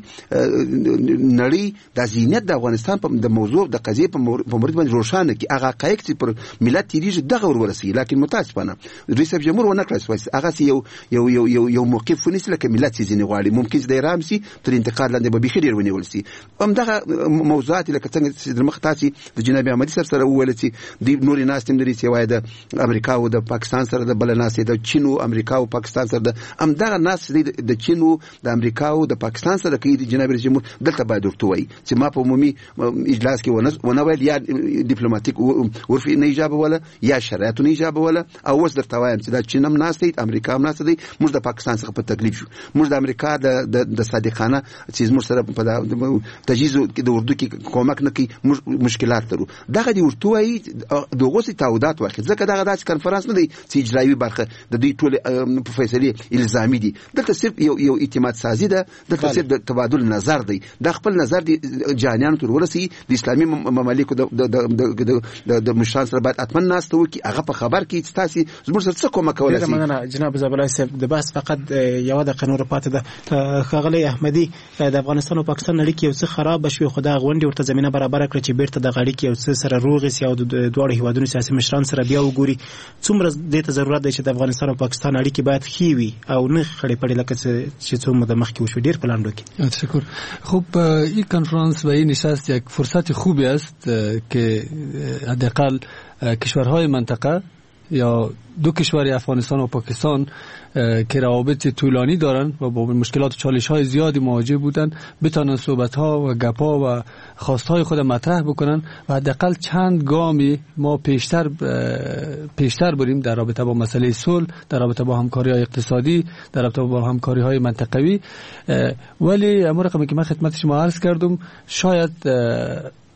Speaker 8: نړۍ د زینت د افغانستان په د موضوع د قضیه په مورد باندې روښانه کی هغه حقایق چې پر ملت تیریږي دغه ورورسي، لکه متاسفانه رئیس جمهور ونه کړی هغه یو یو یو یو یو موقف ونیسي لکه ملت چې ځینې غواړي ممکن چې د ایران سي تر انتقاد لاندې به بخیر ونیول سي. همدغه موضوعات لکه څنګه چې د مخ تاسي د جناب احمدي سره سره وویل چې د نوري ناس تم لري چې وای د امریکا او د پاکستان سره د بل ناس د چین او امریکا او پاکستان سره د همدغه ناس د چین او د امریکا او د پاکستان سره کې د جناب رئیس جمهور دلته باید ورته وای چې ما په عمومي اجلاس کې ونه ونه ویل یا ډیپلوماټیک ورفي نه اجازه ولا یا شرایط نه اجازه ولا او اوس درته وایم چې د چین هم ناس دی، امریکا هم ناس دی، موږ د پاکستان څخه په تکلیف شو. موږ د امریکا د د صادقانه چې موږ سره په تجهیز د اردو کې کومک نه کوي، مشکلات لرو. دغه دی ورته وایي دغه سي تعهدات واخلي ځکه دغه داسې کانفرنس نه دی چې اجرایي برخه د دوی ټول په فیصله الزامي دي. دلته صرف یو یو اعتماد سازي ده، دلته صرف د تبادل نظر دی، د خپل نظر دی جهانیانو تر ورسي د اسلامي ممالکو د د د د مشران سره باید اتمن ناس ته وکي هغه په خبر کې چې تاسو زموږ سره څه کومه کولای شي.
Speaker 4: جناب زابلای صاحب د بحث فقط یو د قانون پاتې ده. ښاغلی احمدي، د افغانستان او پاکستان اړیکې یو څه خراب شوې خو دا غونډې ورته زمينه برابر کړې چې بیرته د اړیکې یو څه سره روغ شي او د دوه هیوادونو سیاسي مشران سره بیا وګوري. څومره د ته ضرورت دی چې د افغانستان او پاکستان اړیکې باید ښې وي او نه خړې پړې لکه چې څومره د مخکې وشو ډیر پلاندو کې.
Speaker 9: تشکر. خب این کنفرانس و این نشست یک فرصت خوبی است که حداقل کشورهای منطقه یا دو کشور افغانستان و پاکستان که روابط طولانی دارن و با مشکلات و چالش های زیادی مواجه بودن بتونن صحبت ها و گپ ها و خواست های خود مطرح بکنن و حداقل چند گامی ما پیشتر پیشتر بریم در رابطه با مسئله صلح، در رابطه با همکاری های اقتصادی، در رابطه با همکاری های منطقوی. ولی امر رقمی که من خدمت شما عرض کردم شاید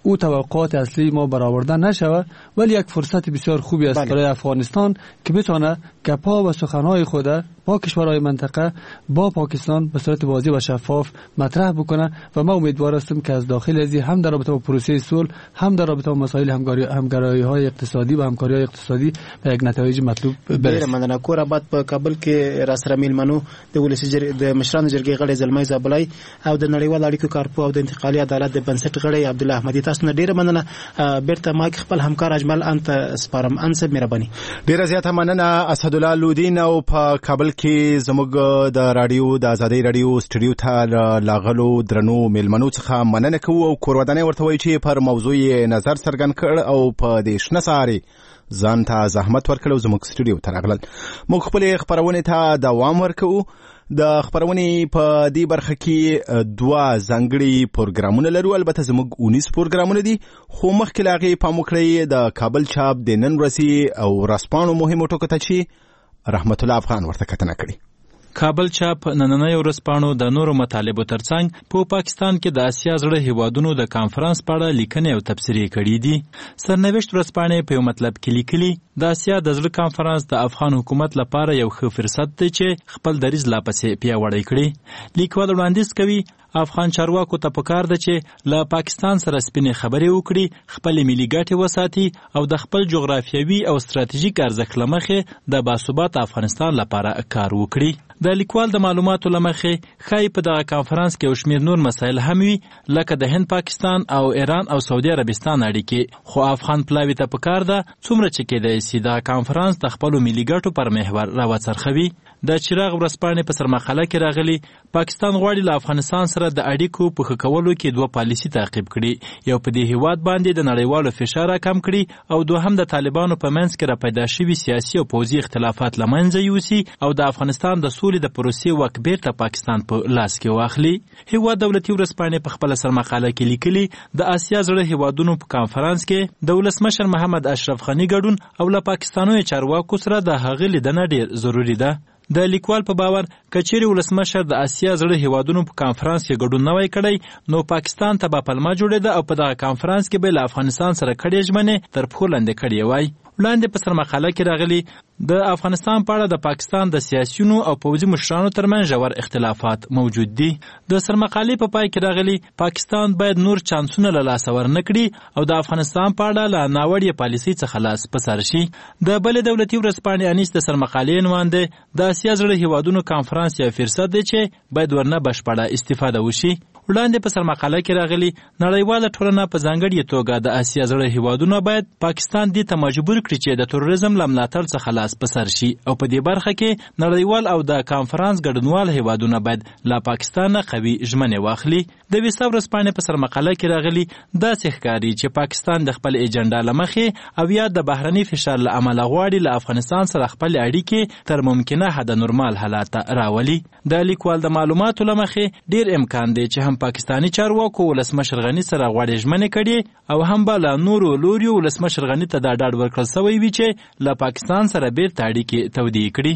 Speaker 9: او توقعات اصلی ما برآورده نشود، ولی یک فرصت بسیار خوبی است برای افغانستان که بتونه گپا و سخنهای خود با کشورهای منطقه با پاکستان به صورت واضح و شفاف مطرح بکنه و ما امیدوار هستیم که از داخل از هم در رابطه با پروسه صلح، هم در رابطه با مسائل همکاری همکاری های اقتصادی و همکاری های اقتصادی به یک نتایج مطلوب برسیم.
Speaker 4: مننه. کور آباد په کابل کې را سره میلمنو د ولسی جرګې د مشرانو جرګې غړي زلمۍ زابلای او د نړیوال اړیکو کارپو او د انتقالي عدالت د بنسټ غړي عبد الله احمدي، تاسو نه ډیره مننه. بیرته ما خپل همکار اجمل انت سپارم. انس مهرباني.
Speaker 2: ډیره زیاته مننه اسد الله لودین او په کابل کې زموږ د رادیو د ازادي رادیو سټډیو ته لاغلو درنو میلمنو څخه مننه کوو او کورودانه ورته وایي چې پر موضوع نظر څرګند کړ او په دې شنه ساري ځان ته زحمت ورکړو زموږ سټډیو ته راغلل. موږ خپل خبرونه ته دوام ورکوو. د خبرونې په دې برخه کې دوه ځانګړي پروګرامونه لرو، البته زموږ اونیس پروګرامونه دي، خو مخکې له هغې پام وکړئ د کابل چاپ د نن ورځې او ورځپاڼو مهمو ټکو ته چې رحمت الله افغان ورته کتنه کړې.
Speaker 10: کابل چاپ نننۍ ورځپاڼو د نورو مطالبو ترڅنګ په پاکستان کې د اسیا زړه هیوادونو د کانفرنس په اړه لیکنې او تبصرې کړي دي. سرنوشت ورځپاڼې په یو مطلب کې لیکلي د اسیا د زړه کانفرنس د افغان حکومت لپاره یو ښه فرصت دی چې خپل دریځ لا پسې پیاوړی کړي. لیکوال وړاندیز کوي افغان چارواکو ته پکار ده چې له پاکستان سره سپینې خبرې وکړي، خپل ملي ګټې وساتي او د خپل جغرافیوي او ستراتیژیک ارزښت له مخې د باثباته افغانستان لپاره کار وکړي. د لیکوال د معلوماتو له مخې ښایي په دغه کانفرنس کې یو شمېر نور مسایل هم وي، لکه د هند پاکستان او ایران او سعودي عربستان اړیکې، خو افغان پلاوي ته پکار ده څومره چې کېدای شي دغه کانفرنس د خپلو ملي ګټو پر محور راوڅرخوي. د چراغ ورځپاڼې په سرمقاله کې راغلي پاکستان غواړي له افغانستان سره د اړیکو په ښه کولو کې دوه پالیسي تعقیب کړي، یو په دې هیواد باندې د نړیوالو فشار راکم کړي او دوهم د طالبانو په منځ کې راپیدا شوي سیاسي او پوځي اختلافات له منځه یوسي او د افغانستان د سولې د پروسې واک بیرته پاکستان په لاس کې واخلي. هیواد دولتي ورځپاڼې په خپله سرمقاله کې لیکلي د اسیا زړه هیوادونو په کانفرنس کې د ولسمشر محمد اشرف غني ګډون او له پاکستاني چارواکو سره د هغې لیدنه ډېر ضروري ده. د لیکوال په باور کچېرې ولسمشر د اسیا زړه هیوادونو په کانفرنس کې ګډون نه وای کړی نو پاکستان ته به پلمه جوړېده او په دغه کانفرنس کې به له افغانستان سره کړې ژمنې تر پښو لاندې کړې وای. وړاندې په سرمقاله کې راغلي د افغانستان په اړه د پاکستان د سیاسیونو او پوځي مشرانو ترمنځ ژور اختلافات موجود دي. د سرمقالې په پای کې راغلي پاکستان باید نور چانسونه له لاسه ورنکړي او د افغانستان په اړه له ناوړې پالیسۍ څخه لاس په سر شي. د بلې دولتي ورځپاڼې انیس د سرمقالې نماینده د اسیا زړه هیوادونو کانفرنس یو فرصت دی چې باید ورنه بشپړه استفاده وشي. وړاندې په سرمقاله کې راغلي نړیواله ټولنه په ځانګړې توګه د اسیا زړه هیوادونو باید پاکستان دې ته مجبور کړي چې د تروریزم له ملاتړ څخه لاس په سر شي او په دې برخه کې نړیوال او د کانفرنس ګډونوال هیوادونه باید له پاکستان قوي ژمنې واخلي. د ویسا ورځپاڼې په سرمقاله کې راغلي داسې ښکاري چې پاکستان د خپل ایجنډا له مخې او یا د بهرني فشار له امله غواړي له افغانستان سره خپل اړیکې تر ممکنه حد نورمال حالات راولي. د لیکوال د معلوماتو له مخې ډېر امکان دی چې هم پاکستانی چارواکو ولسمشر غني سره غواړي ژمنې کړي او هم به له نورو لوریو ولسمشر غني ته دا ډاډ ورکړل سوی وي چې له پاکستان سره بیرته اړیکې تودې کړي.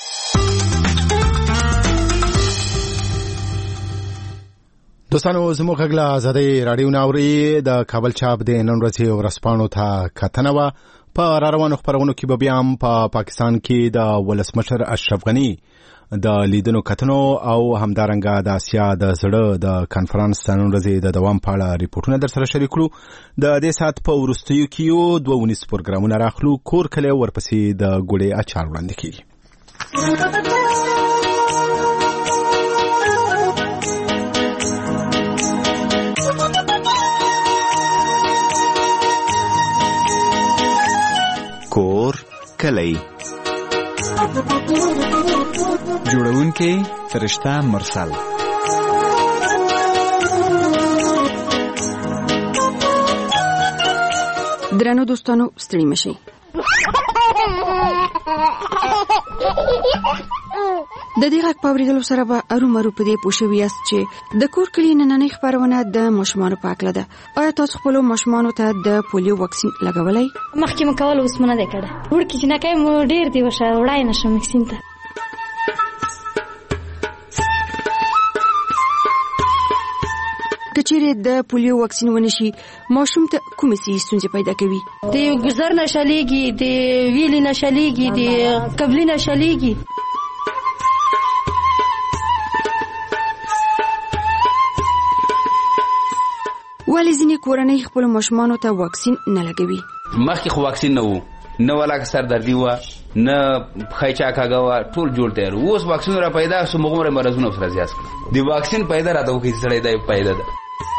Speaker 2: دوستانو زموږ غږ له ازادۍ راډیو نه اورئ. د کابل چاپ د نن ورځې ورځپاڼو ته کتنه وه. په را روانو خپرونو کې به بیا هم په پاکستان کې د ولسمشر اشرف غني د لیدنو کتنو او همدارنګه د اسیا د زړه د کانفرنس د نن ورځې د دوام په اړه ریپورټونه در سره شریک کړو. د دې ساعت په وروستیو کې یو دوه ونیس پروګرامونه راخلو. کور کلی ورپسې د ګوړې اچار وړاندې کېږي.
Speaker 11: کور کلی جوړونکی فرشته مرسل.
Speaker 12: درنو دوستانو ستړي مشئ. د دې غږ په اورېدلو سره به ارومرو په دې پوه شوي یاست چې د کور کلي نننۍ خپرونه د ماشومانو په هکله ده. آیا تاسو خپلو ماشومانو ته د پولیو واکسین لګولی؟
Speaker 13: مخکې مو کول اوس مو نه دی کړی. وړکې جنکۍ مو ډېر دی وشه وړای نه شم واکسین ته.
Speaker 12: کچېرې د پولیو واکسین ونشي ماشوم ته کومې ستونزې پیدا کوي؟
Speaker 13: د ګزر نشلېږي، د ویلې نشلېږي، د قبلي نشلېږي.
Speaker 12: ولې ځینې کورنۍ خپل ماشومانو ته واکسین نه لګوي؟
Speaker 14: مخکې خو واکسین نه وو، نه ولا سر دردي وه، نه خیچا کاږه وه، ټول جوړ تیار. اوس واکسین را پیدا شو، مغمره مرضونه سره زیات کړل. د واکسین پیدا راته وکړي چې سړی دا پیدا ده.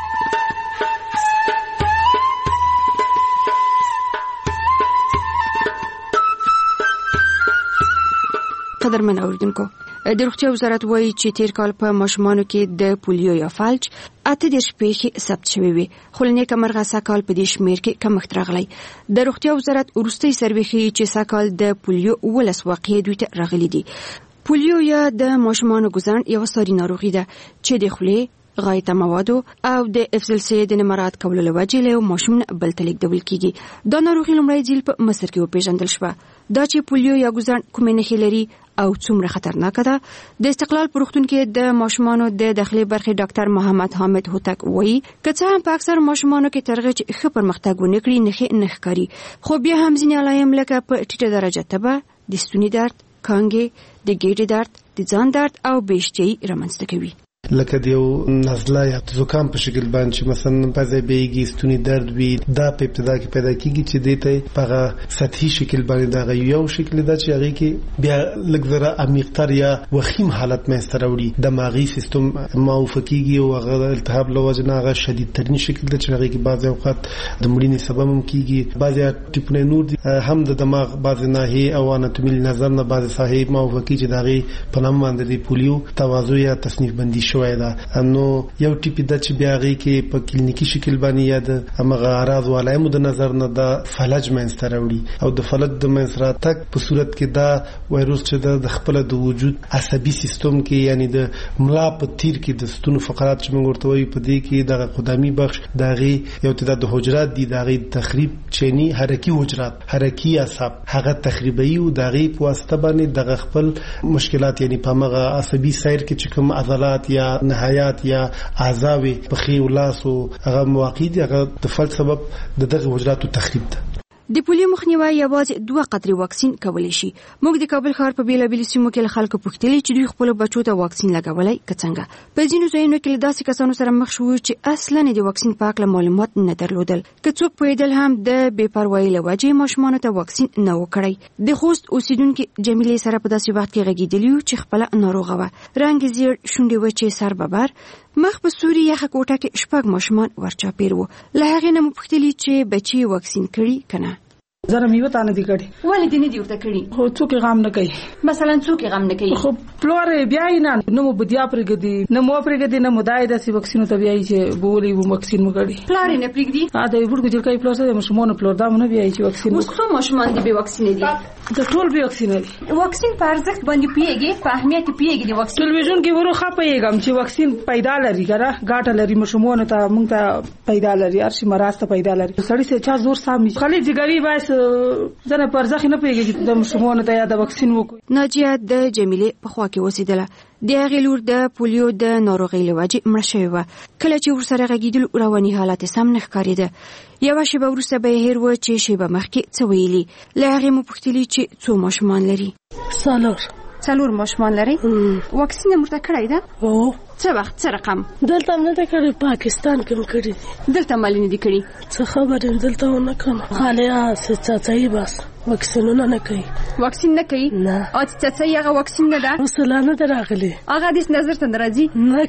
Speaker 12: قدرمن اوریدونکو، د روغتیا وزارت وایي چې تیر کال په ماشومانو کې د پولیو یا فلج اته دېرش پیښې ثبت شوې وي، خو له نیکه مرغه سږکال په دې شمېر کې کمښت راغلی. د روغتیا وزارت وروستۍ سروې ښیي چې سږکال د پولیو اوولس واقعې دوی ته راغلي دي. پولیو یا د ماشومانو ګزاڼ یوه ساري ناروغي ده چې د خولې، غایطه موادو او د افزلسیې د نه مراعات کولو له وجې له یو ماشوم نه بل ته لیږدول کیږي. دا ناروغي لومړی ځل په مصر کې وپېژندل شوه. دا چې پولیو یا ګزاڼ کومې نښې لري او څومره خطرناکه ده، د استقلال په روغتون کې د ماشومانو د داخلي برخې ډاکټر محمد حامد هوتک وایي که څه هم په اکثر ماشومانو کې تر هغه چې ښه پرمختګ ونه کړي نښې نه ښکاري، خو بیا هم ځینې علایم لکه په ټیټه درجه تبه، د ستوني درد، کانګې، د ګېډې درد، د ځان درد او بېشتهي رامنځته کوي.
Speaker 15: لکه د یو نزله یا زکام په شکل باندې چې مثلا پزه بیږي، ستوني درد وي، دا په ابتدا کې پیدا کیږي چې دته په سطحي شکل باندې دا یو شکل دا چې هغه کې بیا لږ زره عمیقتر یا وخیم حالت مې سره دماغي سیستم موافقيږي او هغه التهاب لوجنه هغه شدید ترین شکل د چې هغه کې بعض اوقات د مړینې سبب هم کیږي. بعضی ټیپونه نور هم د دماغ بعض ناحیه او اناتومي نظر نه بعض صاحب موافقي چې دغه په نام باندې د پولیو توازن یا تصنیف بندي شوی ده. نو یو ټیپ د چې بیا غي کې په کلینیکی شکل باندې یا د امغه اعراض ولایمو د نظر نه د فلج منځ راوړي او د فلج د منځ را تک په صورت کې دا وایروس چې د خپل د وجود عصبي سیستم کې یعنی د ملا په تیر کې د ستونو فقرات چې موږ ورته وایو په دې کې د قدامي بخش دغه یو تعداد د حجرات دي دغه تخریب چینی حرکي حجرات حرکي اعصاب هغه تخریبي او دغه په واسطه باندې د خپل مشکلات یعنی په مغه عصبي سیر کې چې کوم عضلات یا نهایات یا اعضاوي په خي ولاسو هغه مواقع دي هغه د فلج سبب د دغه حجراتو تخریب ده.
Speaker 12: د پولیو مخنیوي یوازې دوه قطرې واکسین کولی شي. موږ د کابل ښار په بیلابیلو سیمو کې له خلکو پوښتلي چې دوی خپل بچو ته واکسین لګولای که څنګه. په ځینو ځایونو کې له داسې کسانو سره مخ شو چې اصلا د واکسین په اړه معلومات نه درلودل. که څوک پوهېدل هم د بې پروایۍ له وجې ماشومانو ته واکسین نه و کړی. د خوست اوسیدونکي جمیلې سره په داسې وخت کې غږېدلي وو چې خپله ناروغه وه، رنګ زیړ، شونډې وچې، سر ببر، مخ په سوري یخه کوټه کې شپږ ماشومان ورچاپېر وو. له هغې نه مو پوښتلي چې بچي واکسین کړي که نه.
Speaker 16: زره میوه تا نه دي کړي.
Speaker 12: ولې دې نه دي ورته کړي؟
Speaker 16: خو څوک غم نه کوي.
Speaker 12: مثلا څوک غم نه کوي؟
Speaker 16: خو پلور بیا نه نو مو بدیا پرګدي نه مو پرګدي نه مو دای داسې واکسین ته بیا چې بولې وو واکسین مو کړي.
Speaker 12: پلار نه پرګدي؟
Speaker 16: ا دې ورګو چې کوي پلور سره مشمون پلور دا مونږ بیا چې واکسین.
Speaker 12: اوس ټول ماشومان دي به واکسین دي.
Speaker 16: د ټول به واکسین دي.
Speaker 12: واکسین په ارزښت باندې پیږي، په اهمیت پیږي د واکسین.
Speaker 16: ټلویزیون کې ورو خپېږم چې واکسین پیدا لري ګره ګاټه لري مشمون ته مونږ ته پیدا لري ارشي مراسته پیدا لري. سړی سه چا زور سامي خالي جګری وایس زنه پرځخ نه پیږي د مشمون ته یا د واکسین وکړي.
Speaker 12: ناجیه د جمیلې په خوا کې وسیدله. د هغې لور د پولیو د ناروغۍ له وجې مړه شوې وه. کله چې ورسره غږېدل رواني حالت سم نه ښکارېده. یوه شېبه وروسته به یې هېر وه چې شېبه مخکې څه ویلي. له هغې مو پوښتلي چې څو ماشومان لري؟
Speaker 3: څلور.
Speaker 12: څلور ماشومان لري؟ واکسین یې ورته کړی ده؟
Speaker 3: هو.
Speaker 12: څه وخت څه رقم؟
Speaker 3: دلته هم نه ده کړی، پاکستان کې هم کړي دي.
Speaker 12: دلته هم ولې نه دي کړي؟
Speaker 3: څه خبر یم دلته ونه کړم. خالي هسې څاڅایي بس واکسینونه نه کوي.
Speaker 12: واکسین نه کوي؟
Speaker 3: نه.
Speaker 12: او چې څاڅایي هغه واکسین نه ده؟
Speaker 3: اوس لا نه ده راغلې.
Speaker 12: هغه دې نظر ته نه راځي؟
Speaker 3: نه.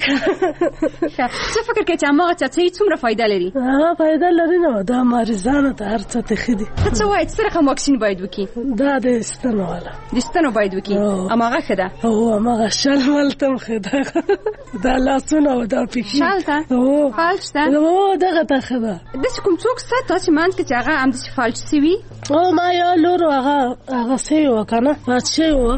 Speaker 12: څه فکر کوې چې هماغه څاڅایي څومره فایده لري؟
Speaker 3: هغه فایده لري نه، دا مریضانو ته هر څه ته ښه دي.
Speaker 12: ته څه وایې څه رقم واکسین باید وکړي؟
Speaker 3: دا د ستنو والا.
Speaker 12: د ستنو باید وکړي. هماغه ښه ده؟
Speaker 3: هو هماغه شل ولته هم ښه ده. دا لاسونه دا پکې
Speaker 12: شالته
Speaker 3: او
Speaker 12: فالج ده
Speaker 3: او دغه ته خبره
Speaker 12: د کوم څوک ست تاسو مانځ کې چې هغه هم د فالج سی وی
Speaker 3: او ما یو لور هغه هغه سی وکنه فاتشه و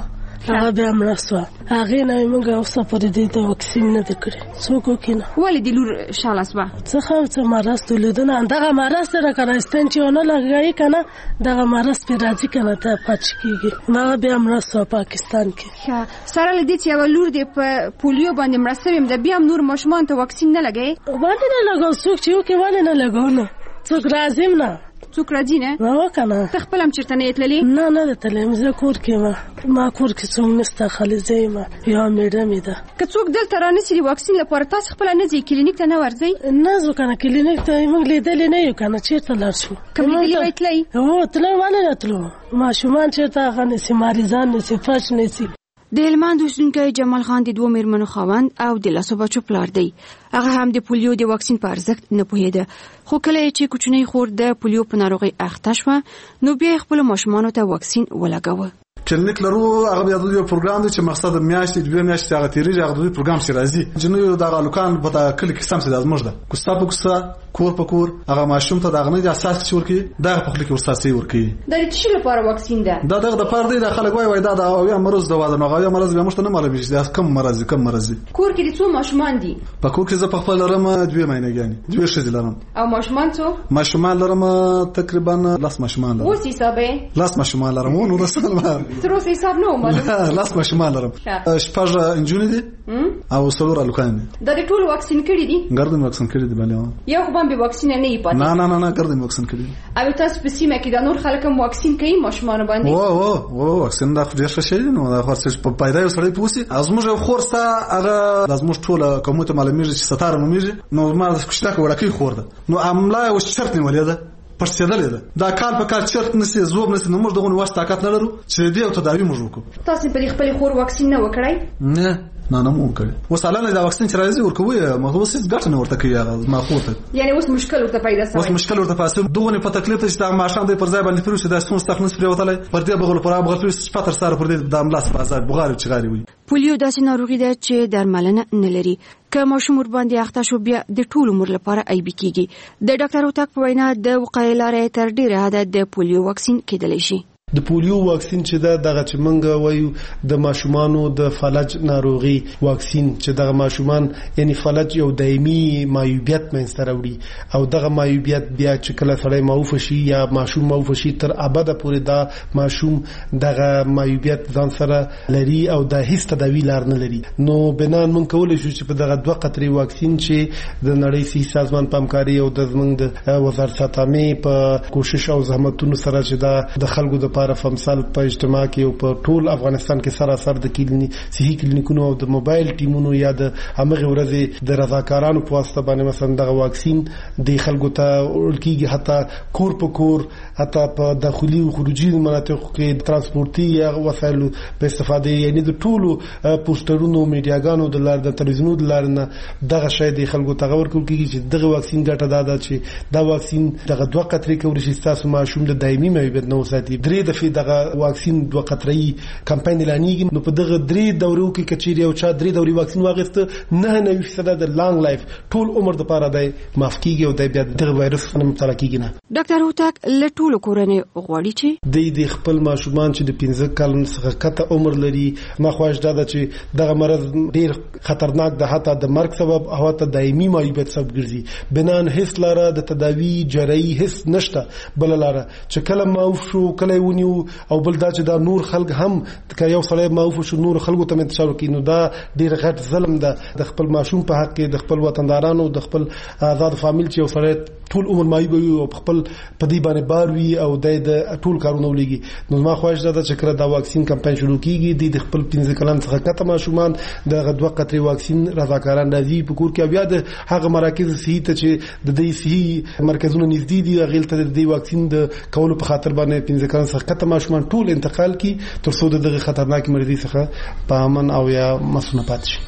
Speaker 17: هغه بیا مړه شوه. هغې نه موږ اوسه پورې دې ته واکسین نه دی کړی. څوک وکړي نه.
Speaker 12: ولې د لور شاله شوه؟
Speaker 17: څه خو څه مرض تولیدونه دغه مرض سره که راستین چې ونه لګوي که نه دغه مرض پرې راځي که نه ته پاتې کېږي. هغه بیا مړه شوه پاکستان کې.
Speaker 12: ښه سره له دې چې یوه لور دې په پولیو باندې مړه شوې ده بیا هم نور ماشومانو ته واکسین نه لګوي؟
Speaker 17: ولې نه لګوو؟ څوک چې وکړي ولې نه لګوو نه؟ څوک راځي نه
Speaker 12: څوک راځي نه؟
Speaker 17: هو که نه.
Speaker 12: ته خپله هم چېرته نه یې تللې؟
Speaker 17: نه نه ده تللی یم. زه کور کې یم. ما کور کې څوک نشته خالي زه یم. یوه مېډه مې ده.
Speaker 12: که څوک دلته رانسي د واکسین لپاره تاسو خپله نه ځئ کلینیک ته نه ورځئ؟
Speaker 17: نه ځو که نه کلینیک ته موږ لیدلې نه یو که نه چېرته لاړ شو.
Speaker 12: که لیدلې وای تلئ؟
Speaker 17: هو تللی ولې نه تلو. ماشومان چېرته هغه نیسي مریضان نیسي فرش نیسي.
Speaker 12: د هلمند اوسیدونکی جمال خان د دوو میرمنو خاوند او د لسو بچو پلار دی. هغه هم د پولیو د واکسین په ارزښت نه پوهېده، خو کله چې کوچنۍ خور د پولیو په ناروغۍ اخته شوه نو بیا خپلو ماشومانو ته واکسین ولګاوه.
Speaker 18: کلینیک لرو هغه بیا د یو پروګرام دی چې مقصد میاشتې دوه میاشتې هغه تیریږي. هغه د پروګرام چې راځي جنو دغه لوکان په کلی کې سم سي زموږ ده کوستا په کوستا کور په کور هغه ماشوم ته دغه نه د اساس چې ورکی دغه په خلک ورساسي ورکی.
Speaker 12: د دې څه لپاره واکسین ده؟
Speaker 18: دا دغه د پاره دی د خلک وای وای دا د اویا مرز دوا ده. نو اویا مرز به مشته نه معلومه چې دا کم مرز کم مرز دي.
Speaker 12: کور کې د څو ماشومان دي؟
Speaker 18: په کور کې زه په خپل لرم دوه مینهګانی دوه شې لرم.
Speaker 12: او ماشومان څو؟
Speaker 18: ماشومان لرم تقریبا لاس ماشومان لرم.
Speaker 12: اوس حسابه
Speaker 18: لاس ماشومان لرم نو رسول ما
Speaker 12: تر اوسه حساب نه معلومه.
Speaker 18: لاس ماشومان لرم. شپږ انجونې دي او څلور الوکان دي.
Speaker 12: د دې ټول واکسین کړی دي؟
Speaker 18: ګردن واکسین کړی دی بله.
Speaker 12: یو خو باندې واکسین نه یې پاتې؟
Speaker 18: نه نه نه نه ګردن واکسین کړی.
Speaker 12: او تاسو په سیمه کې د نور خلک هم واکسین کوي ماشومان باندې؟
Speaker 18: او او او واکسین دا ډیر ښه شی دی. نو دا خاصه په پیدا یو سړی پوسی ازموږ خورسته هغه ازموږ ټول کومه ته معلومیږي چې ستاره نومیږي. نو ما د کوشتا وړکی خورده نو عمله او شرط نیولې ده پرسیدلې ده. دا کال په کال چرت نسی زوب نسی نو موږ دغه واسطه طاقت نه لرو چې دې او تداوی موږ وکړو.
Speaker 12: تاسو په خپل خور واکسین نه وکړای؟
Speaker 18: نه نه نه مو کړی. وساله دا واکسین چې راځي ورکوي ما هو څه ګټه نه ورته کوي هغه ما خوته.
Speaker 12: یعنی اوس مشکل ورته پیدا شوی.
Speaker 18: اوس مشکل ورته پاسه دوه په تکلیف ته چې دا ماشان دی پر ځای باندې پروسه دا ستون ستخنس پرې وتلای پر دې بغل پر هغه بغل سپاتر سره پر دې د املاس په ځای بغاري چغاري وي.
Speaker 12: پولیو داسې ناروغي ده چې درملنه نه لري. که ماشوم ور باندې اخته شو بیا د ټول عمر لپاره ایبي کیږي. د ډاکټر اوتاک په وینا د وقایې لارې تر ډیره حد د پولیو واکسین کېدلی شي.
Speaker 15: د پولیو واکسین چې دا دغه چې منګه وایو د ماشومانو د فلج ناروغي واکسین چې دغه ماشومان یعنی فلج یو دایمي معیوبیت منځته راوړي او دغه معیوبیت بیا چې کله سړی معوف شي یا ماشوم معوف شي تر ابده پورې دا ماشوم دغه معیوبیت ځان سره لري او د هیڅ تداوی لار نه لري. نو بنا من کولای شو چې په دغه دوه قطري واکسین چې د نړۍ صحي سازمان په همکاري او د زموږ د وزارت عامه په کوشش او زحمتونو سره چې دا د خلکو د لپاره فمسل په اجتماع کې او په ټول افغانستان کې سراسر د کلینی صحي کلینیکونو او د موبایل ټیمونو یا د هغه ورځې د رضاکارانو په واسطه باندې مثلا دغه واکسین د خلکو ته ورکیږي حتی کور په کور حتی په داخلي او خارجي مناطقو کې ترانسپورتي یا وسایلو په استفاده یعنی د ټولو پوسټرونو میډیاګانو د لار د تلویزیونونو د لار نه دغه شی د خلکو ته ورکول کیږي چې دغه واکسین ګټه ده چې دا واکسین دغه دوه قطرې کوي چې تاسو ماشوم د دایمي معیوبیت نه وساتي. درې دفعې دغه واکسین دوه قطرې کمپاین اعلانېږي. نو په دغه درې دورو کې کچېری او چا درې دوري واکسین واغسته نه نه فیصد د لانګ لایف ټول عمر د پاره دی معاف کیږي او د بیا دغه وایرس نه مبتلا کیږي نه.
Speaker 12: ډاکټر هوتک له ټولو کورنۍ غواړي چې
Speaker 15: د خپل ماشومان چې د پنځه کلونو څخه کته عمر لري ما خواهش ده چې دغه مرض ډیر خطرناک ده حتی د مرګ سبب او ته دایمي معیوبیت سبب ګرځي. بنان هیڅ لاره د تداوی جراحي هیڅ نشته بل لاره چې کله معاف شو کله ونیو او بل دا چې دا نور خلک هم که یو سړی معاف شو نور خلکو ته انتشار کوي نو دا ډیر غټ ظلم ده د خپل ماشوم په حق کې د خپل وطندارانو د خپل آزاد فامیل چې یو سړی ټول عمر معیوب وي او خپل پدی باندې بار وي او د ټول کارونه ولګي. نو ما خواهش ده چې کله دا واکسین کمپاین شروع کیږي د خپل پنځه کلن څخه کته ماشومان د غدوه قطري واکسین رضاکاران راځي په کور کې بیا د هغه مراکز صحي ته چې د دې صحي مرکزونو نږدې دي غیل ته د دې واکسین د کولو په خاطر باندې پنځه کلن څخه کته ماشومان ټول انتقال کی تر څو دغه خطرناک مرضی څخه په امن او یا مسونه پاتې شي.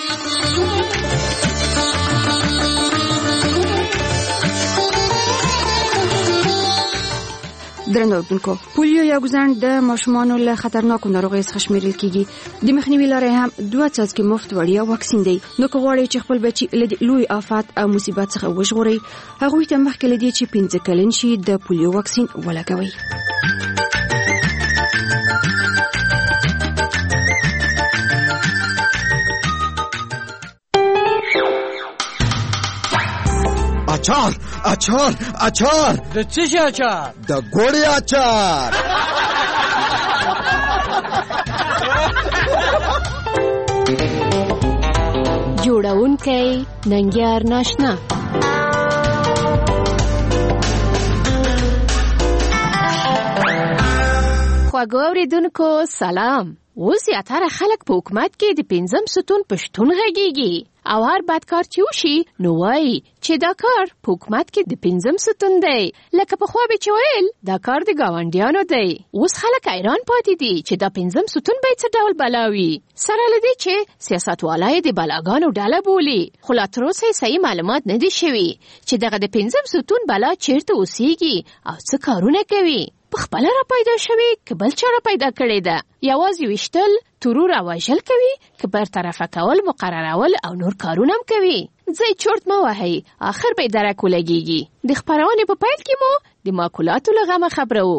Speaker 12: درنوونکو پولیو یا ګزند د ماشومانو له خطرناکو ناروغیو څخه شمیرل کیږي. د مخنیوي لارې هم دوه څاڅکي مفت وړیا واکسین دی. نو که غواړئ چې خپل بچي له لوی آفات او مصیبت څخه وژغورئ هغوی ته مخکې له دې چې پنځه کلن شي د پولیو واکسین ولګوئ.
Speaker 19: اچار اچار اچار
Speaker 20: د څه شي اچار؟
Speaker 19: د ګوړې اچار.
Speaker 21: جوړونکی ننګیار ناشنا. خواږه اوریدونکو سلام. اوس زیاتره خلک په حکومت کې د پنځم ستون په شتون غږیږي او هر بد کار چې وشي نو وایي چې دا کار په حکومت کې د پنځم ستون دی، لکه پخوا به چې ویل دا کار د ګاونډیانو دی. اوس خلک حیران پاتې دي چې دا پنځم ستون به څه ډول بلا وي، سره له دې چې سیاستوالا یې د بلاګانو ډله بولي، خو لا تر اوسه صحیح معلومات نه دي شوي چې دغه د پنځم ستون بلا چیرته اوسېږي او څه کارونه کوي. په خپله را پیدا شوي که بل چا را پیدا کړې ده، یوازې ویشتل، ترور او وژل کوي که برطرفه کول، مقررول او نور کارونه هم کوي. ځای چرت مه وهئ، آخر به یې درک ولګېږي. د خپرونې په پیل کې مو د ماکولاتو له غمه خبرو.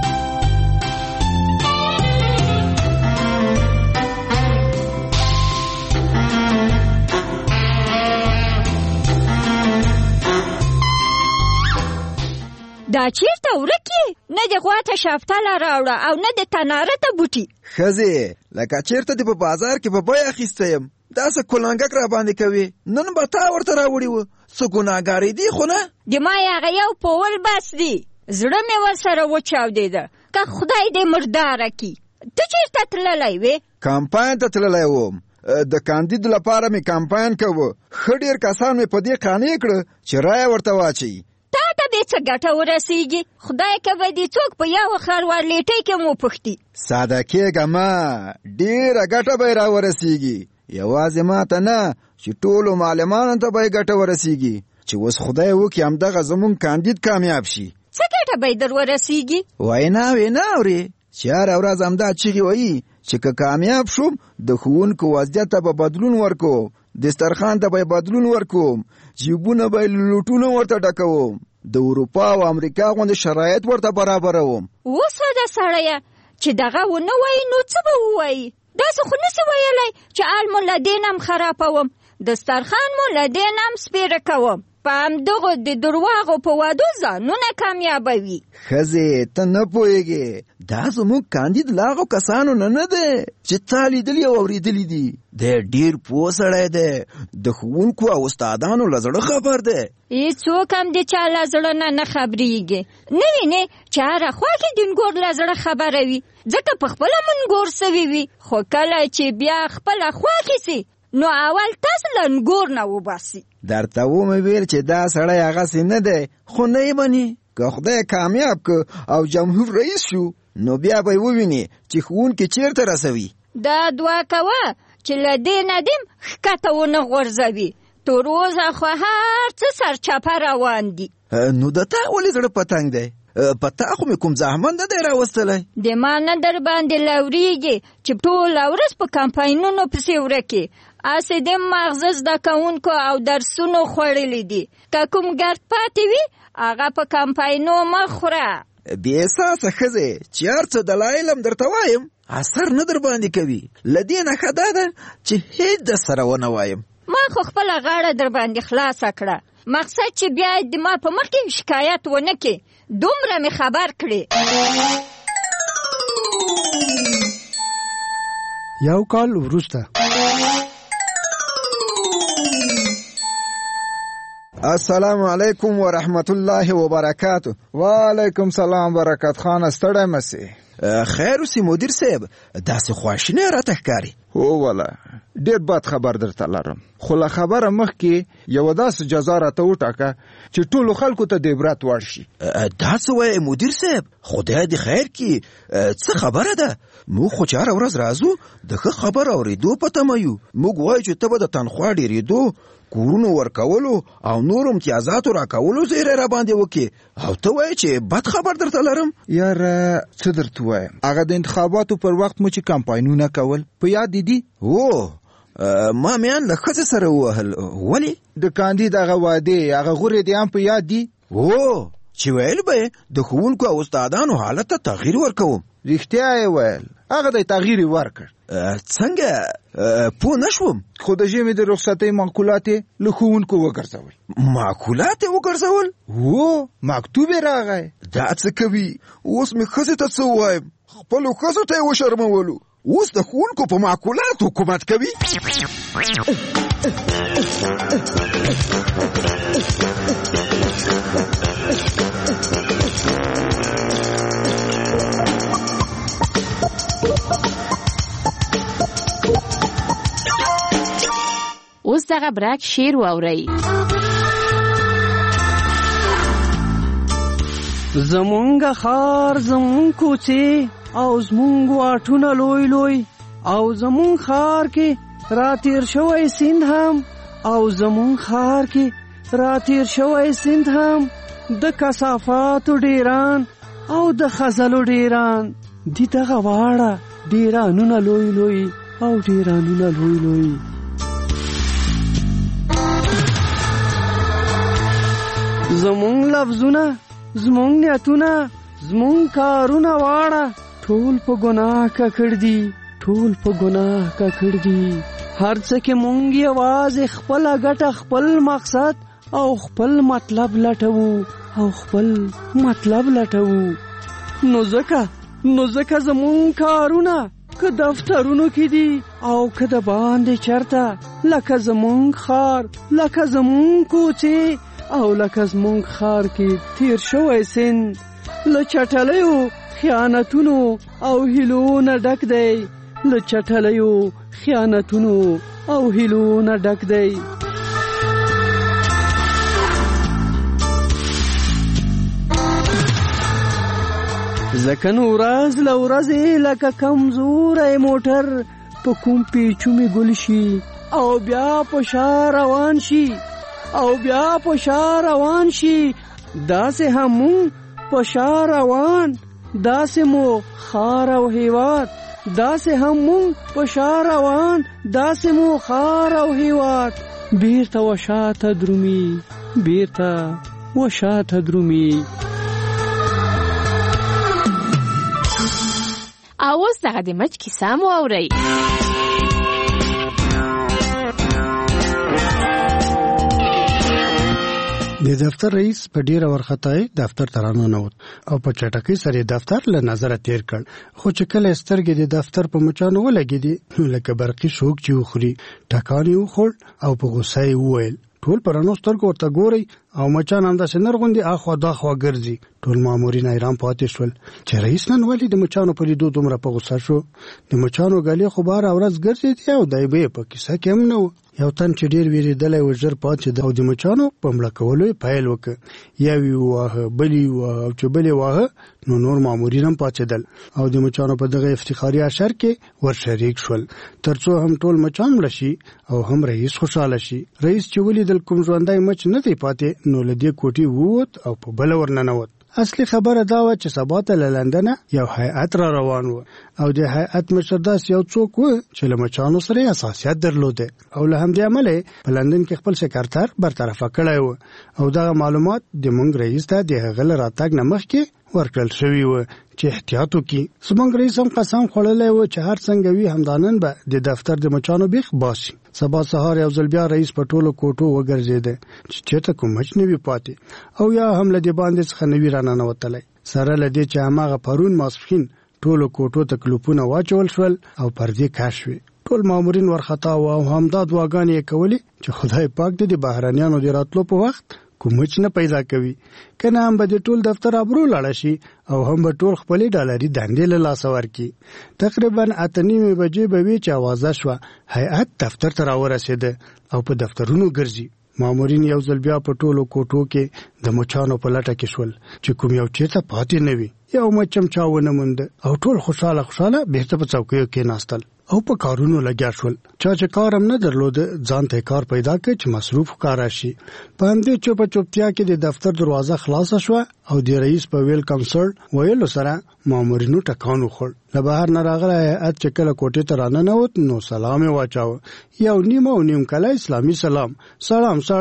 Speaker 22: دا چیرته ورکی؟ نه د غواته شفتله راوړه او نه د تناره ته بوټي.
Speaker 19: ښځې لکه چیرته دې په بازار کې په بیه اخیستی یم، داسې کلنګک را باندې کوي. نن به تا ورته راوړي وه، څه ګناهګارې دي خو نه
Speaker 22: د ما یې هغه یو پول بس دي. زړه مې ورسره وچاودېده که خدای دې مرداره کي. ته چیرته تللی وې؟
Speaker 19: کمپاین ته تللی وم. د کاندید لپاره مې کمپاین کوه. ښه ډېر کسان مې په دې قانع کړه چې رایه ورته واچوي.
Speaker 22: تا ته به څه ګټه ورسېږي؟ خدای کوه دې څوک په یو خروار لیټۍ کې مو پوښتي.
Speaker 19: ساده کېږه ما، ډېره ګټه به یې را ورسېږي. یوازې ما ته نه چې ټولو معلمانو ته به یې ګټه ورسېږي چې اوس خدای وکړي همدغه زموږ کاندید کامیاب شي.
Speaker 22: څه ګټه به یې در ورسېږي؟
Speaker 19: ویناوې نه اورې چې هره ورځ همدا چیغې وایي چې که کامیاب شوم د ښوونکو وضعیت ته به بدلون ورکوم، دسترخوان ته به یې بدلون ورکوم، جیبونه به یې لوټونه ورته ډکوم، د اروپا او امریکا غوندې شرایط ورته برابروم.
Speaker 22: اوسه د سړیه چې دغه ونه وایي نو څه به ووایي؟ داسې خو نسي ویلی چې ال مو له دې نم خرابوم، دسترخوان مو له دې نم سپېره کوم. په همدغو د درواغو په وعدو ځانونه کامیابوي.
Speaker 19: ښځې ته نه پوهېږې دا زموږ کاندید له هغو کسانو نه نه دی چې تا لیدلي او اورېدلي دي. دی ډېر پوه سړی دی، د ښوونکو او استادانو له زړه خبر دی.
Speaker 22: هېڅوک هم د چا له زړه نه نه خبرېږي. نه وینې چې هره خوا کې د نګور له زړه خبره وي، ځکه په خپله منګور سوي وي. خو کله چې بیا خپله خوا کې سي نو اول تاسو لنګور نه وباسي.
Speaker 19: درته ومې ویل چې دا سړی هغسې نه دی، خو نه یې مني. که خدای کامیاب که او جمهور رئیس شو نو بیا به یې وویني چې ښوونکي چیرته رسوي.
Speaker 22: دا دعا کوه چې له دې ندیم ښکته ونه غورځوي. تر اوسه خو هر څه سرچپه روان دي.
Speaker 19: نو د تا ولې زړه پتنګ دی؟ په تا خو مې کوم زحمت نه دی راوستلی.
Speaker 22: د ما نه در باندې لورېږي چې ټوله ورځ په کمپاینونو پسې ورکې. هسې د مغزه زده کوونکو او درسونو خوړلي دي. که کوم ګرد پاتې وي هغه په کمپاینو مه خوره.
Speaker 19: بې احساسه ښځې چې هر څه دلایل هم درته وایم اثر نه در باندې کوي. له دې نه ښه دا ده چې هېڅ در سره ونه وایم.
Speaker 22: ما خو خپله غاړه در باندې خلاصه کړه، مقصد چې بیا د ما په مخ کې شکایت ونه کړې. دومره مې خبر کړې.
Speaker 23: یو کال وروسته
Speaker 19: السلام علیکم ورحمت الله وبرکاته.
Speaker 24: وعلیکم سلام برکت خان، ستړی مسې؟
Speaker 19: خیر اوسې مدیر صاحب، داسې خواشینی راته ښکاري.
Speaker 24: هو والا ډېر بد خبر درته لرم، خو له خبره مخکې یوه داسې جزا راته وټاکه چې ټولو خلکو ته د عبرت وړ شي.
Speaker 19: دا څه وایې مدیر صاحب؟ خدای دې خیر کړي. څه خبره ده؟ موږ خو چې هره ورځ راځو د ښه خبر اورېدو په تمه یو. موږ وایو چې ته به د تنخوا ډېرېدو، کورونو ورکولو او نور امتیازاتو راکولو زیری را باندې وکړي، او ته وایې چې بد خبر درته لرم.
Speaker 24: یاره څه درته وایم، هغه د انتخاباتو پر وخت مو چې کمپاینونه کول په یاد دي؟
Speaker 19: هو ما میان له ښځې سره ووهل. ولې؟
Speaker 24: د کاندید هغه وعدې هغه غورې دې هم په یاد دي؟
Speaker 19: هو چې ویل به یې د ښوونکو او استادانو حالت ته تغییر ورکوم.
Speaker 24: رښتیا یې ویل، هغه د تغییر ورکړ.
Speaker 19: څنګه پوه نشوم.
Speaker 24: خو د ژمي د رخصتۍ معقولات له ښوونکو وګرځول.
Speaker 19: معقولات وګرځول؟
Speaker 24: هو مکتوب راغی.
Speaker 19: دا څه کوي؟ اوس مې ښځې ته څه ووایم؟ خپلو ښځو ته یې وشرمولو. اوس د ښوونکو په معقولات حکومت کوي.
Speaker 21: اوس دغه برک شعر واورئ.
Speaker 1: زمونږ خار زمونږ کوڅې او زمونږ واټونه لوی لوی او زمونږ خار کې راتیر شوی سیند هم او زمونږ خار کې راتیر شوی سیند هم د کثافاتو ډیران او د خزلو ډیران دي. دغه واړه ډیرانونه لوی لوی او ډیرانونه لوی لوی. زمونږ لفظونه زمونږ نیتونه زمونږ کارونه واړه ټول په ګناه ککړ دي، ټول په ګناه ککړ دي. هر څه کې مونږ یوازې خپله ګټه، خپل مقصد او خپل مطلب لټوو او خپل مطلب لټوو. نو ځکه نو ځکه زمونږ کارونه که دفترونو کې دي او که د باندې چرته، لکه زمونږ خار، لکه زمونږ کوڅې او لکه زمونږ خار کې تیر شوی سیند له چټلیو خیانتونو او هیلو نه ډک دی، له چټلیو خیانتونو او هیلو نه ډک دی. ځکه نو ورځ له ورځې لکه کمزوری موټر په کوم پیچو مې ګل شي او بیا په شا روان شي او بیا په شا روان شي. داسې همون په شا روان، داسې مو خار او هیواد، داسې همون په شا روان، داسې مو خار او هیواد. بیرته و شاته درومي، بیرته و شاته درومي.
Speaker 21: اوس دغه د مچ کیسه مو اورئ.
Speaker 23: د دفتر رئیس په ډیره ورختای دفتر ته راننوت او په چټکۍ سره دفتر له نظر تیر کړ. خو چې کله سترګې د دفتر په مچانو ولګېدې نو لکه برقي شوک چې وخوري ټکان یې وخوړ او په غوسه یې وویل ټول پرانو سترګو ورته ګوري او مچان همداسې نرغوندي اخوا داخوا ګرځي. ټول مامورین حیران پاتې شول چې رئیس نن ولې د مچانو په لیدو دومره په غوسه شو. د مچانو ګلې خو بهر ورځ ګرځېدې او دی به یې په کیسه کې هم نه و. یو تن چې ډېر وېرېدلی و ژر پاڅېد او د مچانو په مړه کولو یې پیل وکړ. یو یې وواهه، بل یې وواهه او چې بل یې واهه نو نور مامورین هم پاڅېدل او د مچانو په دغه افتخاري اشر کې ورشریک شول تر څو هم ټول مچان مړه شي او هم رئیس خوشحاله شي. رئیس چې ولیدل کوم ژوندی مچ نه دی پاتې نو له دې کوټې ووت او په بله ورننوت. اصلي خبره دا وه چې سبا ته له لندنه یو هیئت را روان و او د هیئت مشر داسې یو څوک و چې له مچانو سره حساسیت درلوده او له همدې امله په لندن کې خپل سکرتر برطرفه کړی و او دغه معلومات د موږ رئیس ته د هغه له راتګ نه مخکې ورکړل شوي و چې احتیاط وکړي. زموږ رئیس هم قسم خوړلی و چې هر څنګه وي همدانن به د دفتر د مچانو بیخ باسي. سبا سهار یو ځل بیا رئیس په ټولو کوټو وګرځېده چې چېرته کوم مچ نه وي پاتې او یا هم له دې باندې څخه نه وي راننوتلی. سره له دې چې هماغه پرون ماسپښین ټولو کوټو ته کلوپونه واچول شول او پردې کش شوې. ټول مامورین ورخطا و او همدا دعاګانې یې کولې چې خدای پاک دې د بهرنیانو د راتلو په وخت کوم مچ نه پیدا کوي، کنه هم به د ټول دفتر ابرو لاړه شي او هم به ټول خپلې ډالري دندې له لاسه ورکړي. تقریبا اته نیمې بجې به وي چې اوازه شوه هیئت دفتر ته راورسېده او په دفترونو ګرځي. مامورین یو ځل بیا په ټولو کوټو کې د مچانو په لټه کې شول چې کوم یو چېرته پاتې نه وي. یو مچ هم چا ونه مونده او ټول خوشحاله خوشحاله بېرته په څوکیو کېناستل او په کارونو لګیا شول. چا چې کار هم نه درلوده ځان ته کار پیدا کړ چې مصروف ښکاره شي. په همدې چوپه چوپتیا کې د دفتر دروازه خلاصه شوه او د رئیس په ویلکم سر ویلو سره مامورینو ټکان وخوړ. له بهر نه راغلی هیئت چې کله کوټې ته راننوت نو سلام یې واچاوه، یو نیم او نیم کله اسلامي سلام. سلام سلام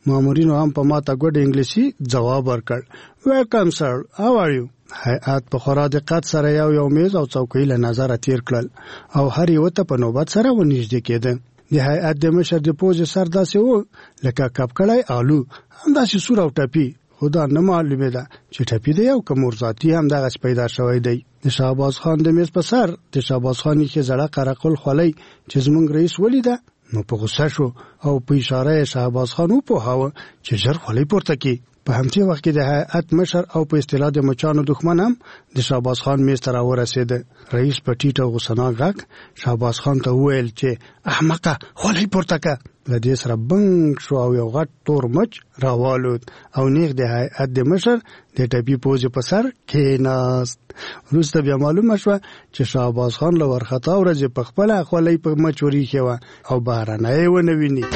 Speaker 23: مامورینو هم په ماته ګوډ انګلیسي جواب ورکړ. ویلکم سر، هاو آر یو. هیئت په خورا دقت سره یو یو میز او څوکۍ له نظره تیر کړل او هر یو ته په نوبت سره ونږدې کېده. د هیئت د مشر د پوزې سر داسې و لکه کپکړی آلو، همداسې سور او ټپي، خو دا نه معلومه ده چې ټپي دی او که مورزاتي هم دغسې پیدا شوی دی. د شهباز خان د میز په سر د شهباز خان یې زړه قرقل خولۍ چې زموږ رئیس ولیده نو په غوسه شو او په اشاره یې شهباز خان وپوهاوه چې ژر خولۍ پورته کړي. په همدې وخت کې د هیئت مشر او په اصطلاح د مچانو دښمن هم د شهباز خان میز ته راورسېده. رئیس په ټیټ او غوسناک غږ شهباز خان ته وویل چې احمقه خولۍ پورته کړه. له دې سره بنګ شو او یو غټ تور مچ راوالوت او نیغ د هیئت د مشر د ټپي پوزې په سر کېناست. وروسته بیا معلومه شوه چې شهباز خان له وارخطا ورځې په خپله خولۍ په مچ وریښې وه او بهرنی یې ونه ویني.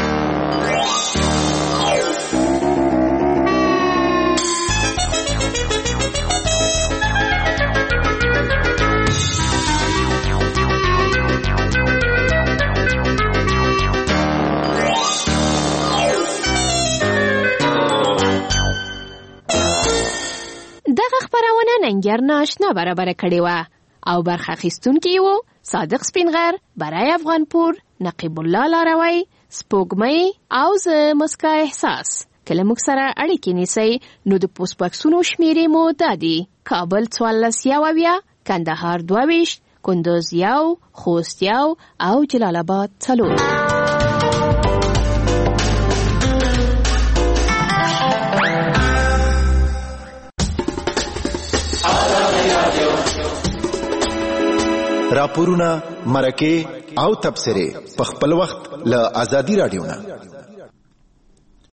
Speaker 21: ننګر ناشنا برابر کړي وه او برخه اخیستونکي وو صادق سپینغر، برای افغانپور، نقیب الله لاروی، سپوږمۍ او زه مسکا احساس. کله موږ سره اړیکې نیسئ نو د پوسټ باکسونو شمیرې مو دا دي: کابل څوارلس یو اویا، کندهار دوه ویشت، کندوز یو، خوست یو او جلال آباد څلور.
Speaker 2: راپورونه، مرکې او تبصرې په خپل وخت له آزادي رادیو نه